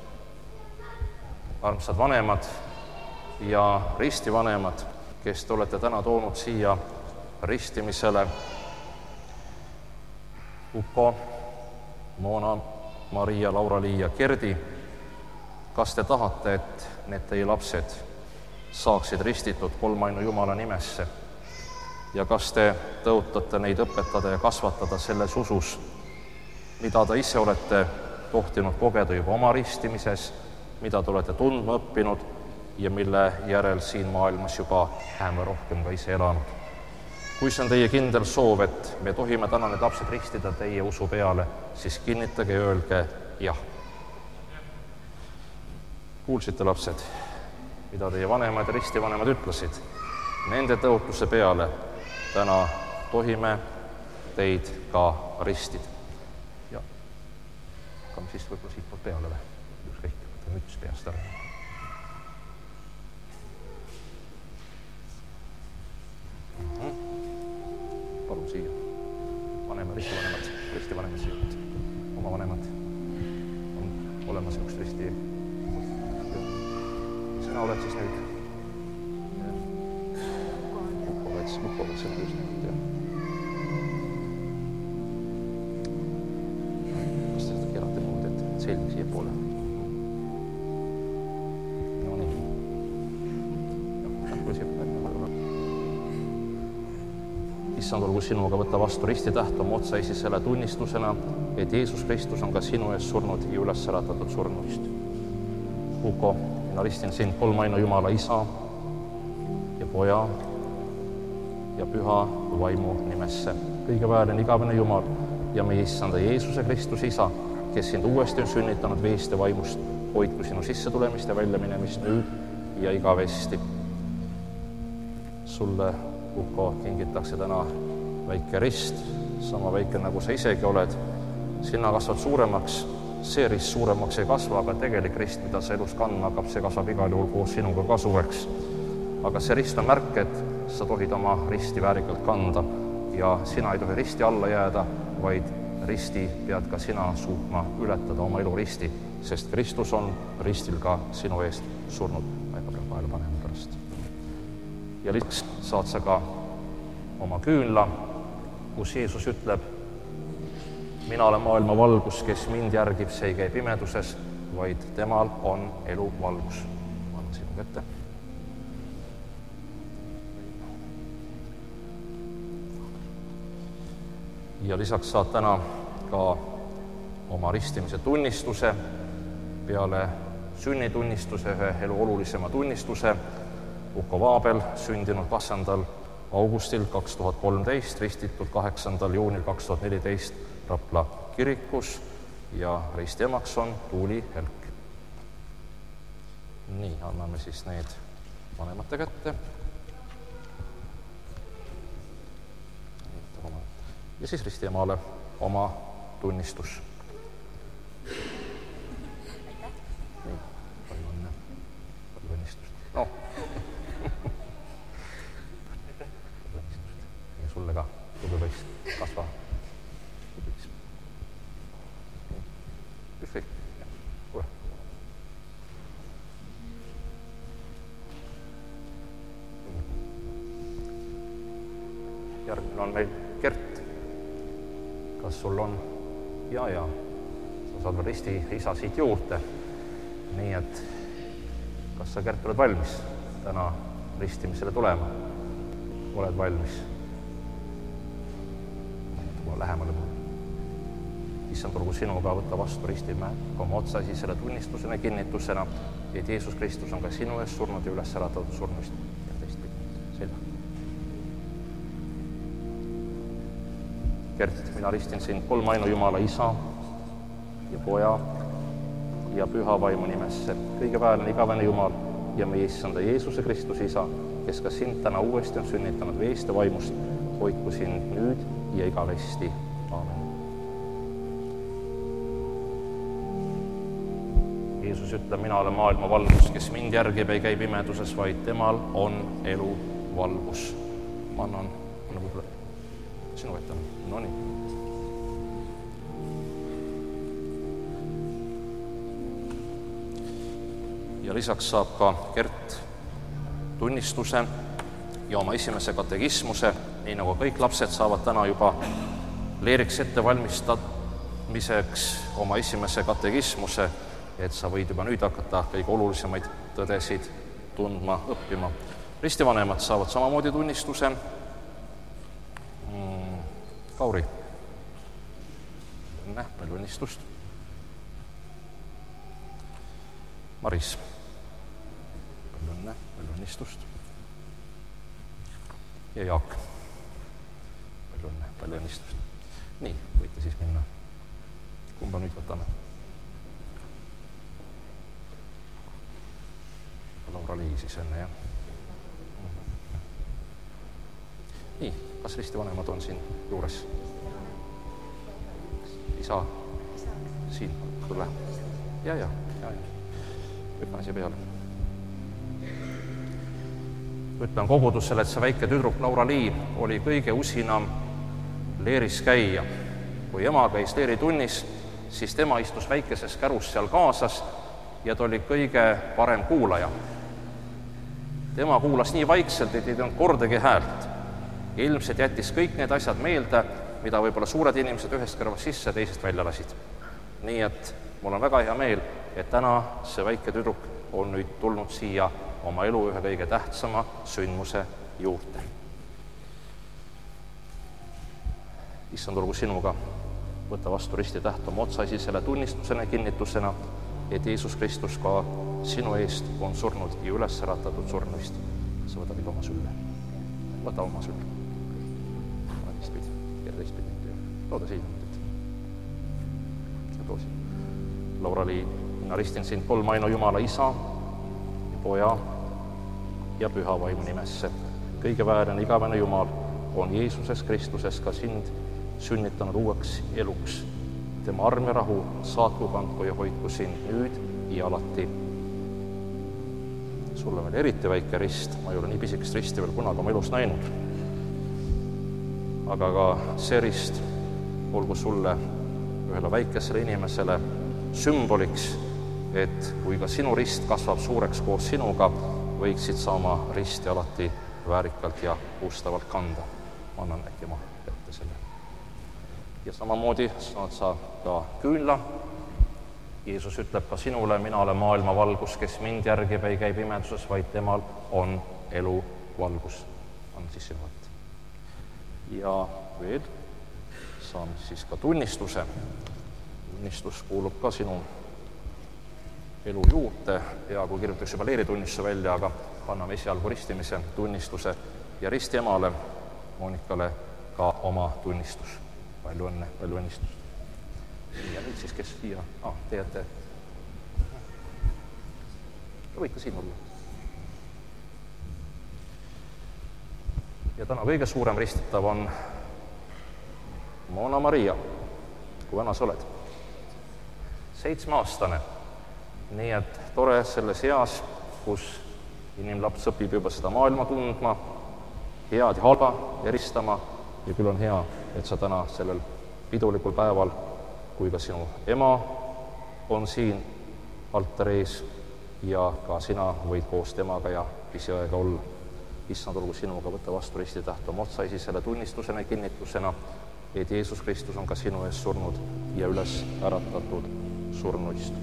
armsad vanemad ja ristivanemad, kes te olete täna toonud siia ristimisele, Uko, Moona, Maria, Laura-Lii ja Kerdi, kas te tahate, et need teie lapsed saaksid ristitud kolmainu Jumala nimesse ja kas te tõotate neid õpetada ja kasvatada selles usus, mida te ise olete tohtinud kogeda juba oma ristimises, mida te olete tundma õppinud ja mille järel siin maailmas juba vähem rohkem ka ise elanud. Kui see on teie kindel soov, et me tohime täna need lapsed ristida teie usu peale, siis kinnitage ja öelge jah. Kuulsite, lapsed, mida teie vanemad ja ristivanemad ütlesid? Nende tõotuse peale täna tohime teid ka ristida. Ja hakkame siis võib-olla siit poolt peale või? Ükskõik, võtame müts peast ära. Palun siia. Vanema, ristivanemad, ristivanemad siia. Oma vanemad on olemas üks risti. Sina oled siis nüüd. Oled, oled sina just nüüd, jah. Kas te seda keerate muud, et selgi siia poole? No nii. Jah, kui siia peale. Issand, olgu sinuga võtta vastu ristitäht oma otsaisisele tunnistusena, et Jeesus Kristus on ka sinu ees surnud ja üles äratatud surnuist. Uko, mina ristin sind kolmainu Jumala Isa ja Poja ja Püha Vaimu nimesse. Kõige väärne igavene Jumal ja meie Issanda Jeesuse Kristus Isa, kes sind uuesti on sünnitanud veest ja vaimust, hoidku sinu sissetulemist ja väljaminemist nüüd ja igavesti. Sulle, Uko, kingitakse täna väike rist, sama väike nagu sa isegi oled. Sina kasvad suuremaks, see rist suuremaks ei kasva, aga tegelik rist, mida sa elus kandma hakkab, see kasvab igal juhul koos sinuga ka suureks. Aga see rist on märk, et sa tohid oma risti väärikalt kanda ja sina ei tohi risti alla jääda, vaid risti pead ka sina suutma ületada oma elu risti, sest Kristus on ristil ka sinu eest surnud. Aega peab vahele panema pärast. Ja lisaks saad sa ka oma küünla, kus Jeesus ütleb, mina olen maailma valgus, kes mind järgib, see ei käi pimeduses, vaid temal on elu valgus. Ma annan sinu kätte. Ja lisaks saad täna ka oma ristimise tunnistuse, peale sünnitunnistuse, ühe elu olulisema tunnistuse, Uko Vaabel, sündinud kaheksandal augustil kaks tuhat kolmteist, ristitud kaheksandal juunil kaks tuhat neliteist Rapla kirikus ja risti emaks on Tuuli Helk. Nii, anname siis need vanemate kätte. Ja siis risti emale oma tunnistus. Nii, palju õnne, palju õnnistust. No. Ja sulle ka, tuge võist, kasva. Ükskõik, kuule. Järgmine on meil Kert. Kas sul on? Ja, ja. Sa saad veel risti isa siit juurde. Nii et kas sa, Kert, oled valmis täna ristimisele tulema? Oled valmis? Tule lähemale mulle. Issand, olgu sinuga võtta vastu ristime oma otsasi selle tunnistusena, kinnitusena, et Jeesus Kristus on ka sinu ees surnud ja üles äratatud surnuist. Ja teist selva. Kert, mina ristin sind kolmainu Jumala Isa ja Poja ja Püha Vaimu nimesse. Kõige väärne igavene Jumal ja meie Issanda Jeesuse Kristus Isa, kes ka sind täna uuesti on sünnitanud veest ja vaimust, hoidku sind nüüd ja igavesti. Aamen. Jeesus ütleb, mina olen maailma valgus, kes mind järgib, ei käi pimeduses, vaid temal on elu valgus. Ma annan, annan võib-olla sinu ette. No nii. Ja lisaks saab ka Gert tunnistuse ja oma esimese katekismuse, nii nagu kõik lapsed saavad täna juba leeriks ette valmistamiseks oma esimese katekismuse, et sa võid juba nüüd hakata kõige olulisemaid tõdesid tundma, õppima. Ristivanemad saavad samamoodi tunnistuse. Kauri, õnne, palju õnnistust. Maris, palju õnne, palju õnnistust. Ja Jaak, palju õnne, palju õnnistust. Nii, võite siis minna. Kumba nüüd võtame? Laura Lii siis enne, jah. Nii, kas ristivanemad on siin juures? Isa? Siin, tule. Ja, ja, ja, ja. Hüppame siia peale. Ütlen kogudusele, et see väike tüdruk Laura Lii oli kõige usinam leeris käia. Kui ema käis leeritunnis, siis tema istus väikeses kärus seal kaasas ja ta oli kõige parem kuulaja. Tema kuulas nii vaikselt, et ei teinud kordagi häält. Ilmselt jättis kõik need asjad meelde, mida võib-olla suured inimesed ühest kõrvast sisse ja teisest välja lasid. Nii et mul on väga hea meel, et täna see väike tüdruk on nüüd tulnud siia oma elu ühe kõige tähtsama sündmuse juurde. Issand, olgu sinuga, võta vastu ristitäht oma otsaisisele tunnistusena, kinnitusena, et Jeesus Kristus ka sinu eest on surnud ja üles äratatud surnuist. Sa võta nüüd oma sülle. Võta oma sülle. Võta teistpidi. Ja teistpidi. Tooda siin. Ja too siin. Laura Lii, mina ristin sind kolmainu Jumala Isa ja Poja ja Püha Vaimu nimesse. Kõige väärne igavene Jumal on Jeesuses Kristuses ka sind sünnitanud uueks eluks. Tema arm ja rahu saatku, kandku ja hoidku sind nüüd ja alati. Sulle veel eriti väike rist, ma ei ole nii pisikest risti veel kunagi oma elus näinud. Aga ka see rist olgu sulle ühele väikesele inimesele sümboliks, et kui ka sinu rist kasvab suureks koos sinuga, võiksid sa oma risti alati väärikalt ja ustavalt kanda. Ma annan äkki ma ette selle. Ja samamoodi saad sa ka küünla. Jeesus ütleb ka sinule, mina olen maailma valgus, kes mind järgib, ei käi pimeduses, vaid temal on elu valgus. On siis sinu ette. Ja veel saan siis ka tunnistuse. Tunnistus kuulub ka sinu elu juurde ja kui kirjutaks juba leeritunnistuse välja, aga anname esialgu ristimise tunnistuse ja risti emale Monikale ka oma tunnistus. Palju õnne, palju õnnistust. Ja nüüd siis, kes siia? Ah, teete. Võid ka siin olla. Ja täna kõige suurem ristitav on Mona Maria. Kui vana sa oled? Seitsmeaastane. Nii et tore selles eas, kus inimlaps õpib juba seda maailma tundma, head ja halba eristama ja küll on hea, et sa täna sellel pidulikul päeval, kui ka sinu ema on siin altari ees ja ka sina võid koos temaga ja pisiõega olla. Issand, olgu sinuga, võtta vastu ristitäht oma otsaisisele tunnistusena ja kinnitusena, et Jeesus Kristus on ka sinu ees surnud ja üles äratatud surnuist.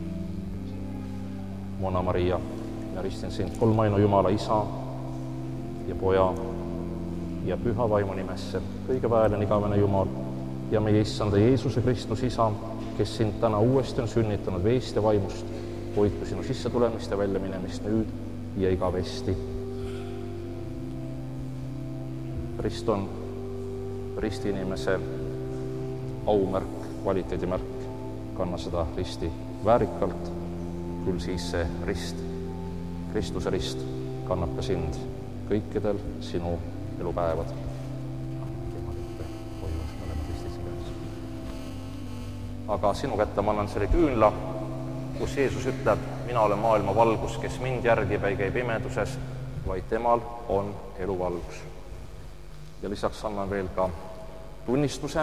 Mona Maria, ja ristin sind kolmainu Jumala Isa ja Poja ja Püha Vaimu nimesse, kõige väärne igavene Jumal ja meie Issanda Jeesuse Kristus Isa, kes sind täna uuesti on sünnitanud veest ja vaimust, hoidku sinu sissetulemist ja väljaminemist nüüd ja igavesti. Rist on risti inimese aumärk, kvaliteedimärk, kanna seda risti väärikalt, küll siis see rist, Kristuse rist, kannab ka sind kõikidel sinu elupäevad. Aga sinu kätte ma annan selle küünla kus Jeesus ütleb, mina olen maailma valgus, kes mind järgib, ei käi pimeduses, vaid temal on eluvalgus. Ja lisaks annan veel ka tunnistuse.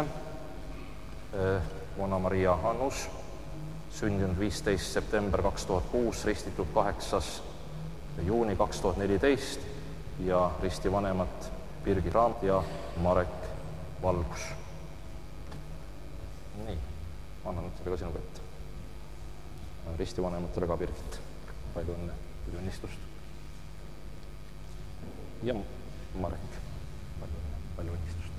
Vana Maria Annus, sündinud viisteist september kaks tuhat kuus, ristitud kaheksas juuni kaks tuhat neliteist ja risti vanemat Birgit Raamat ja Marek Valgus. Nii, annan selle ka sinu kätte. Risti vanematele ka Birgit. Palju õnne, palju õnnistust. Ja Marek, palju õnne, palju õnnistust.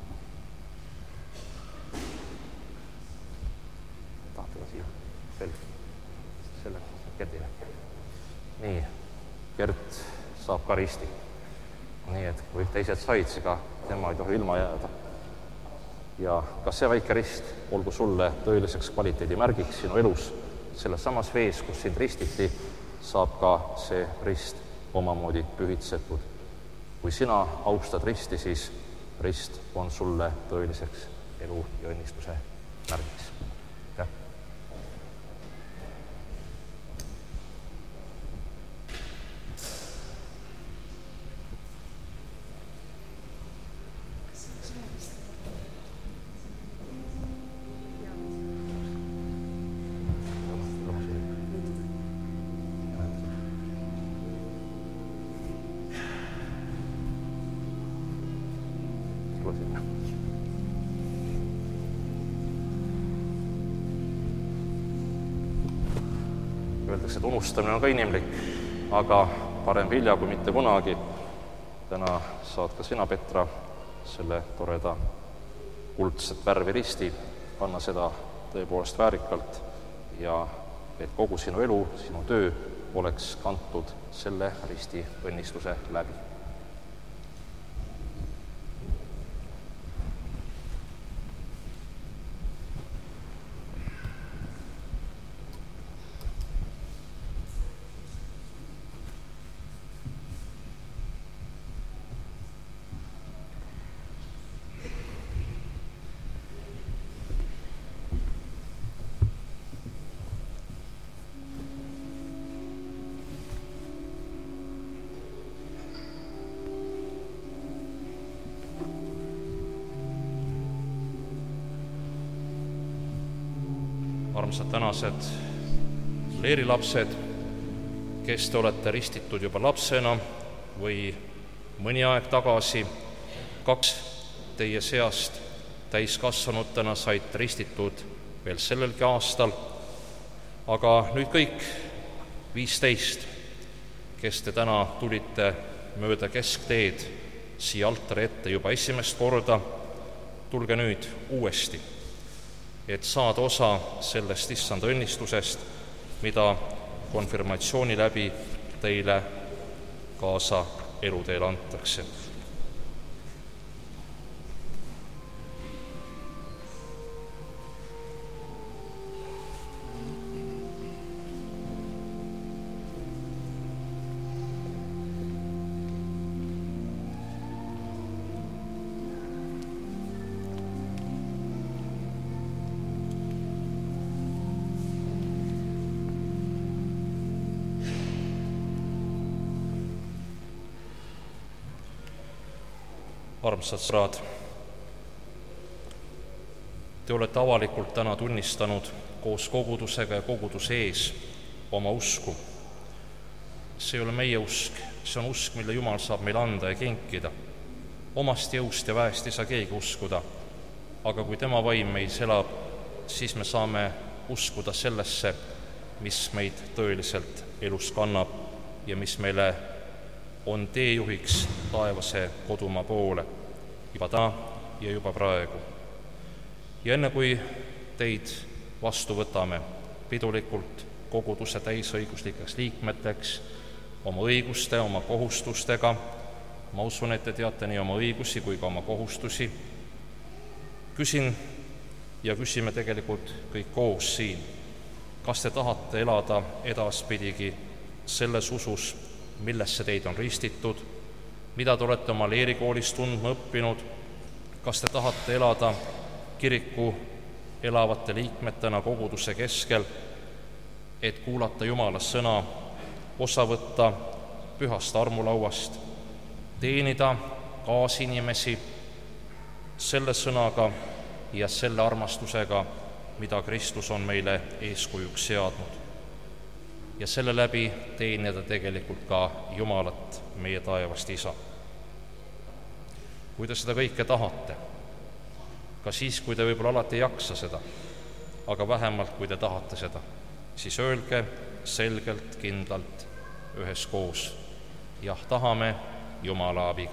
Tahate ka siia? Selge. Selle Gerdile. Nii, Gerd saab ka risti. Nii, et kui teised said, siis ka tema ei tohi ilma jääda. Ja ka see väike rist olgu sulle tõeliseks kvaliteedimärgiks sinu elus. Selles samas vees, kus sind ristiti, saab ka see rist omamoodi pühitsetud. Kui sina austad risti, siis rist on sulle tõeliseks elu ja õnnistuse märgiks. Aitäh! Öeldakse, et unustamine on ka inimlik, aga parem hilja kui mitte kunagi. Täna saad ka sina, Petra, selle toreda kuldset värvi risti, panna seda tõepoolest väärikalt ja et kogu sinu elu, sinu töö oleks kantud selle risti õnnistuse läbi. Armsad tänased leerilapsed, kes te olete ristitud juba lapsena või mõni aeg tagasi, kaks teie seast täiskasvanutena said ristitud veel sellelgi aastal, aga nüüd kõik viisteist, kes te täna tulite mööda keskteed siia altari ette juba esimest korda, tulge nüüd uuesti, et saada osa sellest issanda õnnistusest, mida konfirmatsiooni läbi teile kaasa eluteele antakse. Armsad sõbrad, te olete avalikult täna tunnistanud koos kogudusega ja koguduse ees oma usku. See ei ole meie usk, see on usk, mille Jumal saab meile anda ja kinkida. Omast jõust ja väest ei saa keegi uskuda, aga kui tema vaim meis elab, siis me saame uskuda sellesse, mis meid tõeliselt elus kannab ja mis meile on teejuhiks taevase kodumaa poole, juba täna ja juba praegu. Ja enne kui teid vastu võtame pidulikult koguduse täisõiguslikeks liikmeteks, oma õiguste, oma kohustustega, ma usun, et te teate nii oma õigusi kui ka oma kohustusi, küsin ja küsime tegelikult kõik koos siin, kas te tahate elada edaspidigi selles usus, millesse teid on ristitud, mida te olete oma leerikoolis tundma õppinud, kas te tahate elada kiriku elavate liikmetena koguduse keskel et kuulata Jumala sõna, osa võtta pühast armulauast, teenida kaasinimesi selle sõnaga ja selle armastusega, mida Kristus on meile eeskujuks seadnud. Ja selle läbi teenida tegelikult ka Jumalat, meie taevast Isa. Kui te seda kõike tahate, ka siis, kui te võib-olla alati ei jaksa seda, aga vähemalt, kui te tahate seda, siis öelge selgelt, kindlalt, üheskoos: jah, tahame Jumala abiga.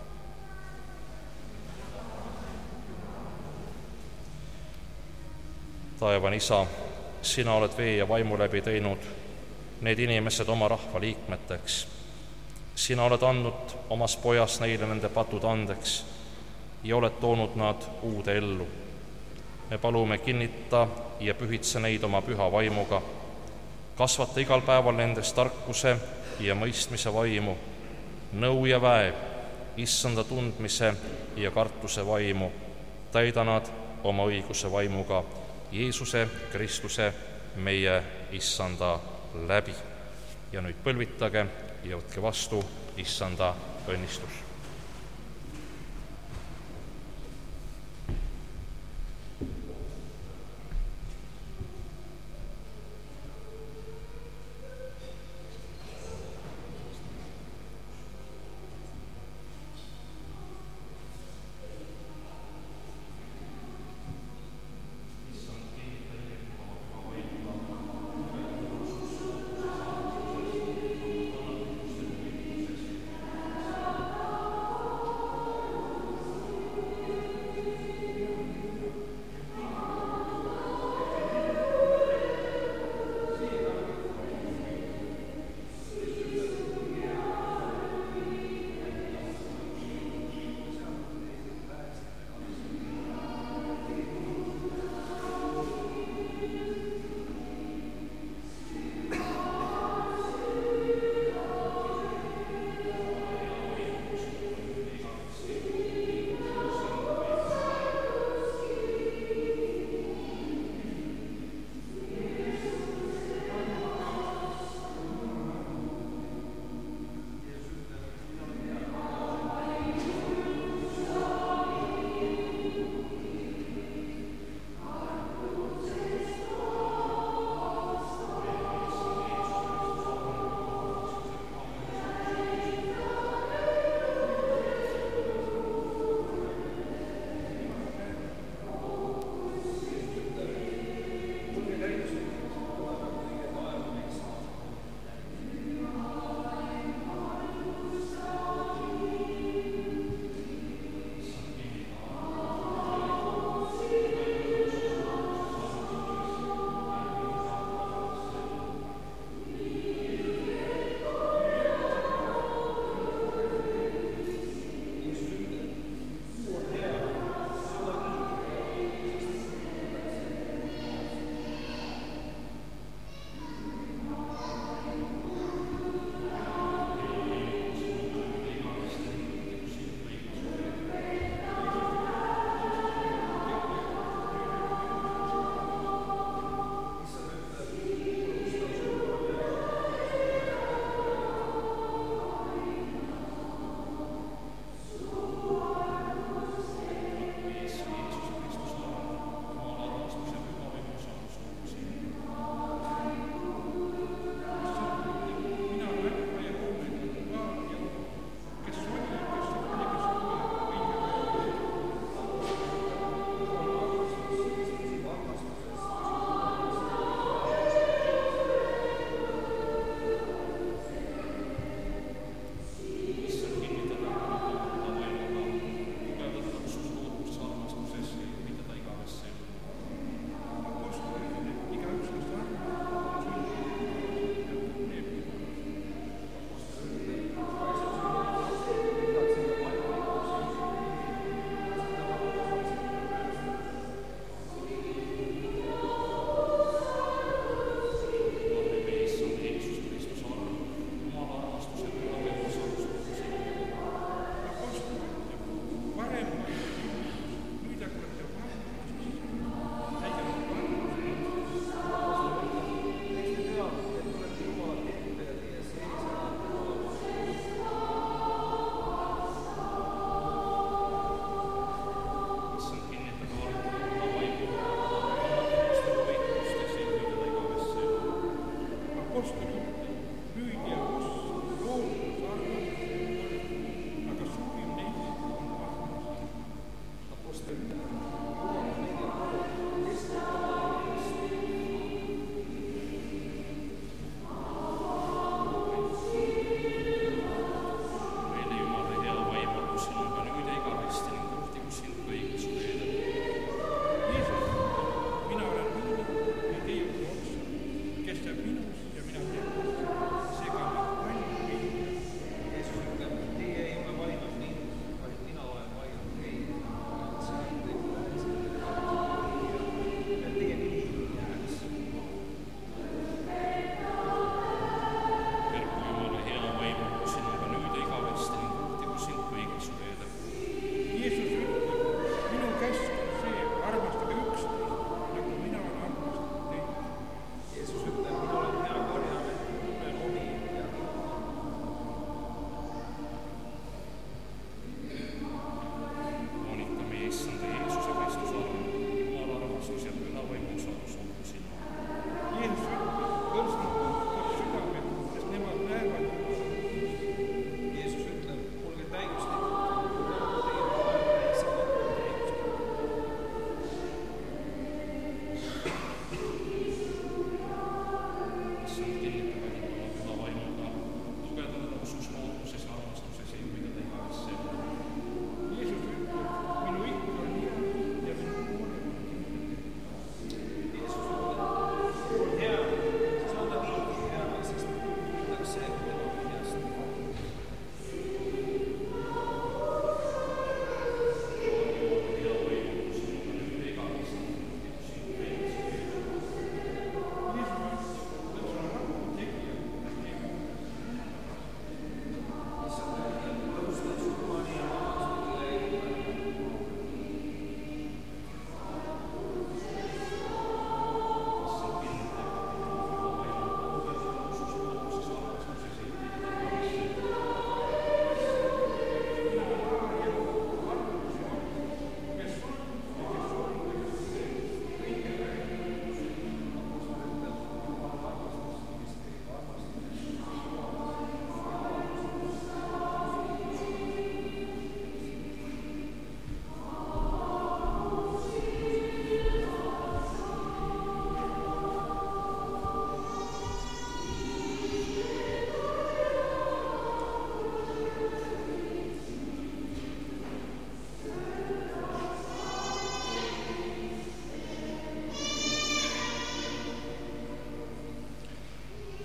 Taevane Isa, sina oled vee ja vaimu läbi teinud need inimesed oma rahva liikmeteks. Sina oled andnud omas pojas neile nende patud andeks ja oled toonud nad uude ellu. Me palume, kinnita ja pühitse neid oma püha vaimuga. Kasvata igal päeval nendes tarkuse ja mõistmise vaimu, nõu ja väev, issanda tundmise ja kartuse vaimu. Täida nad oma õiguse vaimuga Jeesuse Kristuse, meie issanda läbi. Ja nüüd põlvitage ja võtke vastu issanda õnnistus.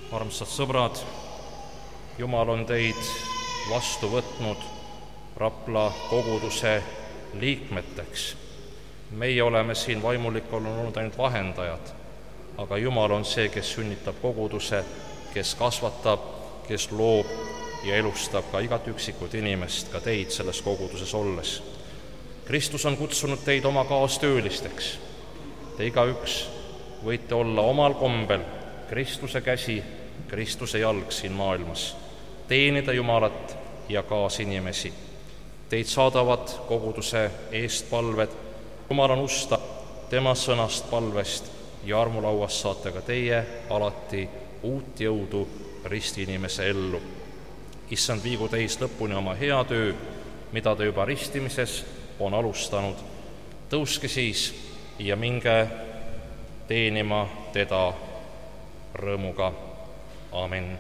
Armsad sõbrad, Jumal on teid vastu võtnud Rapla koguduse liikmeteks. Meie oleme siin vaimulikul olnud ainult vahendajad, aga Jumal on see, kes sünnitab koguduse, kes kasvatab, kes loob ja elustab ka igat üksikut inimest, ka teid selles koguduses olles. Kristus on kutsunud teid oma kaastöölisteks. Te igaüks võite olla omal kombel Kristuse käsi, Kristuse jalg siin maailmas, teenida Jumalat ja kaasinimesi. Teid saadavad koguduse eestpalved, Jumal on usta tema sõnast palvest ja armulauast saate ka teie alati uut jõudu ristiinimese ellu. Issand viigu teist lõpuni oma hea töö, mida ta juba ristimises on alustanud. Tõuske siis ja minge teenima teda rõõmuga. Amen.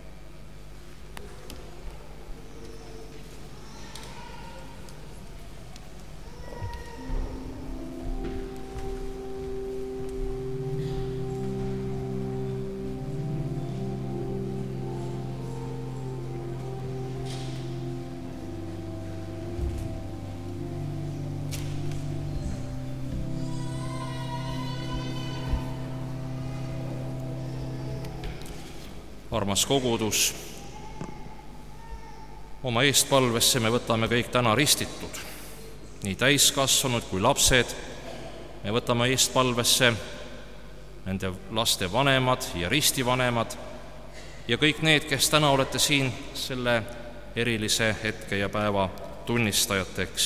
Armas kogudus, oma eestpalvesse me võtame kõik täna ristitud, nii täiskasvanud kui lapsed. Me võtame eestpalvesse nende laste vanemad ja ristivanemad ja kõik need, kes täna olete siin selle erilise hetke ja päeva tunnistajateks.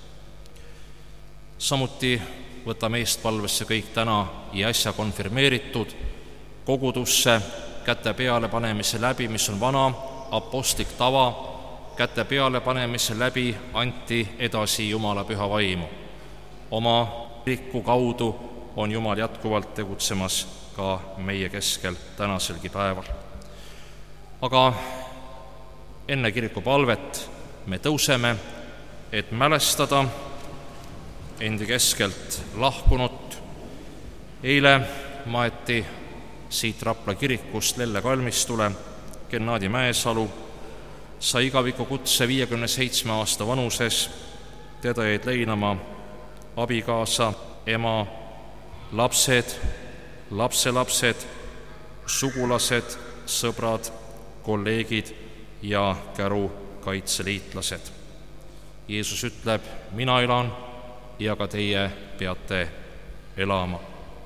Samuti võtame eestpalvesse kõik täna ja äsja konfirmeeritud kogudusse käte peale panemise läbi, mis on vana apostlik tava, käte peale panemise läbi anti edasi Jumala püha vaimu. Oma kiriku kaudu on Jumal jätkuvalt tegutsemas ka meie keskel tänaselgi päeval. Aga enne kirikupalvet me tõuseme, et mälestada endi keskelt lahkunut. Eile maeti siit Rapla kirikust Lelle kalmistule Gennadi Mäesalu, sai igaviku kutse viiekümne seitsme aasta vanuses. Teda jäid leinama abikaasa, ema, lapsed, lapselapsed, sugulased, sõbrad, kolleegid ja käru kaitseliitlased. Jeesus ütleb, mina elan ja ka teie peate elama.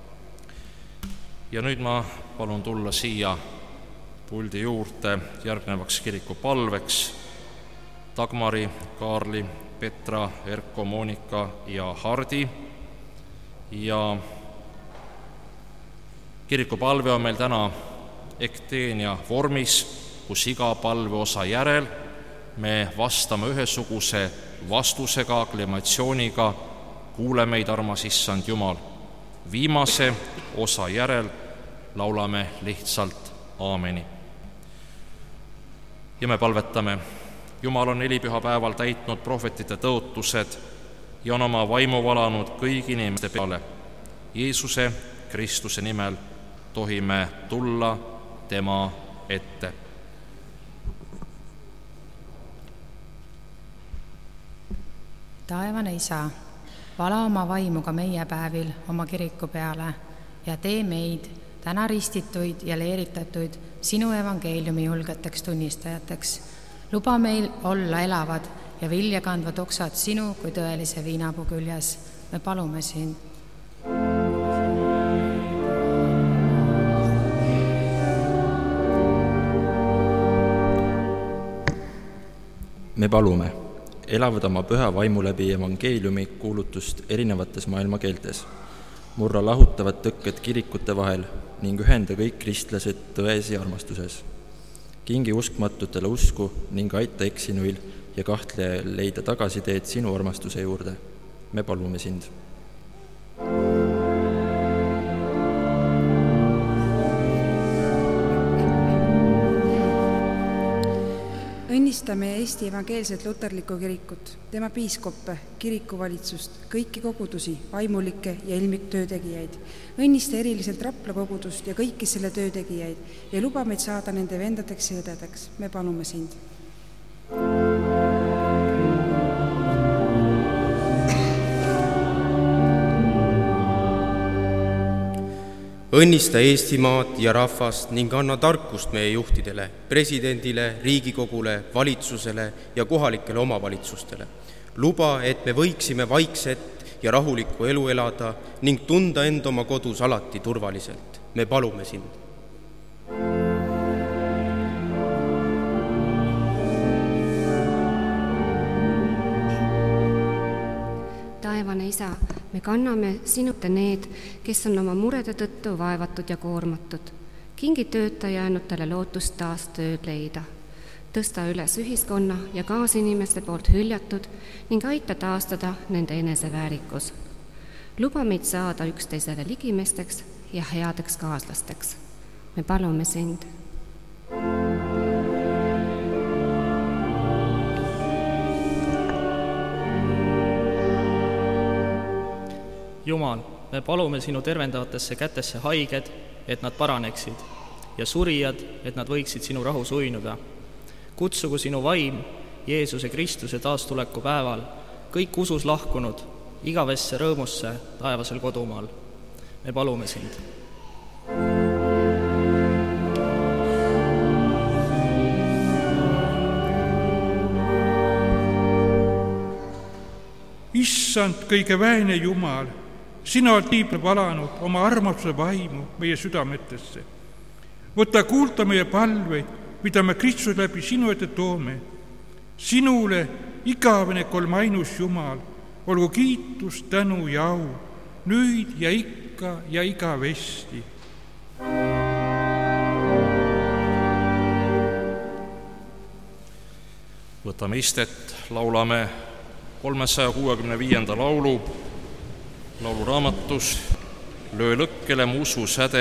Ja nüüd ma palun tulla siia puldi juurde järgnevaks kirikupalveks Dagmari, Kaarli, Petra, Erko, Monika ja Hardi. Ja kirikupalve on meil täna ekteenia vormis, kus iga palveosa järel me vastame ühesuguse vastusega, akklamatsiooniga, kuule meid, armas Issand Jumal. Viimase osa järel laulame lihtsalt aameni. Ja me palvetame, Jumal on nelipühapäeval täitnud prohvetite tõotused ja on oma vaimu valanud kõigi inimeste peale. Jeesuse Kristuse nimel tohime tulla tema ette. Taevane Isa, vala oma vaimu ka meie päevil oma kiriku peale ja tee meid täna ristituid ja leeritatuid sinu evangeeliumi julgeteks tunnistajateks. Luba meil olla elavad ja vilja kandvad oksad sinu kui tõelise viinapuu küljes. Me palume sind. Me palume, elavad oma püha vaimu läbi evangeeliumi kuulutust erinevates maailma keeltes. Murra lahutavad tõkked kirikute vahel ning ühenda kõik kristlased tões ja armastuses. Kingi uskmatutele usku ning aita eksinuil ja kahtlejal leida tagasiteed sinu armastuse juurde. Me palume sind. õnnistame Eesti Evangeelset Luterlikku Kirikut, tema piiskoppe, kirikuvalitsust, kõiki kogudusi, vaimulikke ja ilmiktöö tegijaid. Õnnista eriliselt Rapla kogudust ja kõiki selle töö tegijaid ja luba meid saada nende vendadeks ja õdedeks. Me palume sind. Õnnista Eestimaad ja rahvast ning anna tarkust meie juhtidele, presidendile, Riigikogule, valitsusele ja kohalikele omavalitsustele. Luba, et me võiksime vaikset ja rahulikku elu elada ning tunda end oma kodus alati turvaliselt. Me palume sind. Taevane Isa, me kanname sinute need, kes on oma murede tõttu vaevatud ja koormatud. Kingi tööta jäänutele lootust taas tööd leida. Tõsta üles ühiskonna ja kaasinimeste poolt hüljatud ning aita taastada nende eneseväärikus. Luba meid saada üksteisele ligimesteks ja headeks kaaslasteks. Me palume sind. Jumal, me palume sinu tervendavatesse kätesse haiged, et nad paraneksid, ja surijad, et nad võiksid sinu rahus uinuda. Kutsugu sinu vaim Jeesuse Kristuse taastuleku päeval kõik usus lahkunud igavesse rõõmusse taevasel kodumaal. Me palume sind. Issand, kõige väene Jumal, sina oled tiibne valanud oma armastuse vaimu meie südametesse. Võta kuulta meie palveid, mida me Kristuse läbi sinu ette toome. Sinule, igavene kolmainus Jumal, olgu kiitus, tänu ja au, nüüd ja ikka ja igavesti. Võtame istet, laulame kolmesaja kuuekümne viienda laulu lauluraamatus Löö lõkkele mu usu säde